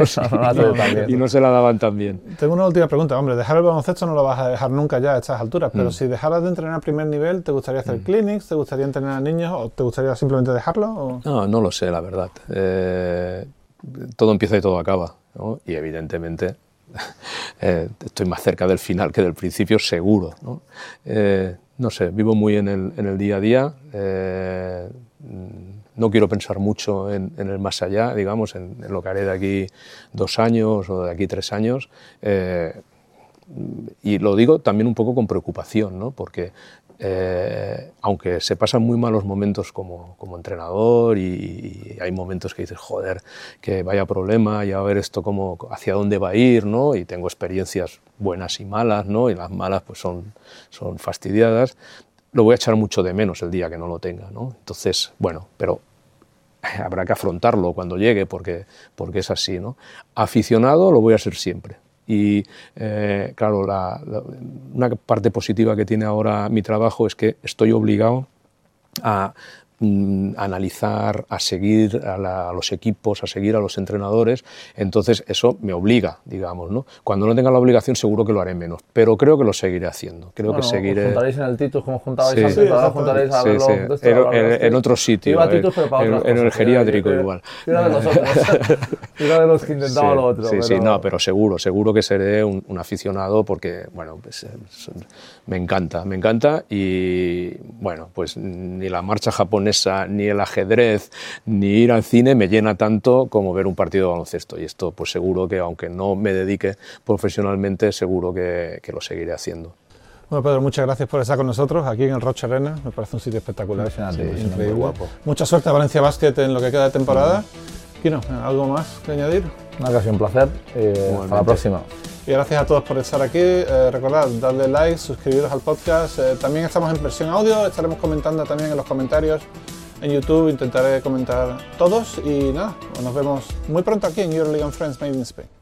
y no se la daban tan bien. Tengo una última pregunta. Hombre, dejar el baloncesto no lo vas a dejar nunca ya a estas alturas, pero si dejaras de entrenar a primer nivel, ¿te gustaría hacer clinics? ¿Te gustaría entrenar a niños? ¿O te gustaría simplemente dejarlo? ¿O? No lo sé, la verdad. Todo empieza y todo acaba, ¿no? Y evidentemente estoy más cerca del final que del principio, seguro, ¿no? No sé, vivo muy en el día a día. No quiero pensar mucho en el más allá, digamos, en lo que haré de aquí 2 años o de aquí 3 años. Y lo digo también un poco con preocupación, ¿no? Porque aunque se pasan muy malos momentos como entrenador y hay momentos que dices, joder, que vaya problema, ya a ver esto hacia dónde va a ir, ¿no? Y tengo experiencias buenas y malas, ¿no? Y las malas pues son fastidiadas. Lo voy a echar mucho de menos el día que no lo tenga, ¿no? Entonces, bueno, pero habrá que afrontarlo cuando llegue porque es así, ¿no? Aficionado lo voy a ser siempre. Y claro, una parte positiva que tiene ahora mi trabajo es que estoy obligado a analizar, a seguir a los equipos, a seguir a los entrenadores, entonces eso me obliga, digamos, ¿no? Cuando no tenga la obligación seguro que lo haré menos, pero creo que lo seguiré haciendo. Creo que seguiré... ¿Os juntaréis en el Titus como juntabais antes? Ahora juntaréis a verlo... En otro sitio, iba a Titus, pero para otras en el cosas, geriátrico igual. Era de nosotros, era de los que intentaba lo otro. Pero seguro que seré un aficionado porque, bueno, pues, me encanta y, bueno, pues ni la marcha japonesa, ni el ajedrez, ni ir al cine me llena tanto como ver un partido de baloncesto. Y esto, pues seguro que, aunque no me dedique profesionalmente, seguro que lo seguiré haciendo. Bueno, Pedro, muchas gracias por estar con nosotros aquí en el Roig Arena. Me parece un sitio espectacular, increíble. Muy guapo. Mucha suerte a Valencia Basket en lo que queda de temporada. Kino, ¿algo más que añadir? Nada, que ha sido un placer. Hasta la próxima. Y gracias a todos por estar aquí. Recordad, darle like, suscribiros al podcast. También estamos en versión audio, estaremos comentando también en los comentarios en YouTube. Intentaré comentar todos y nada, nos vemos muy pronto aquí en EuroLeague and Friends Made in Spain.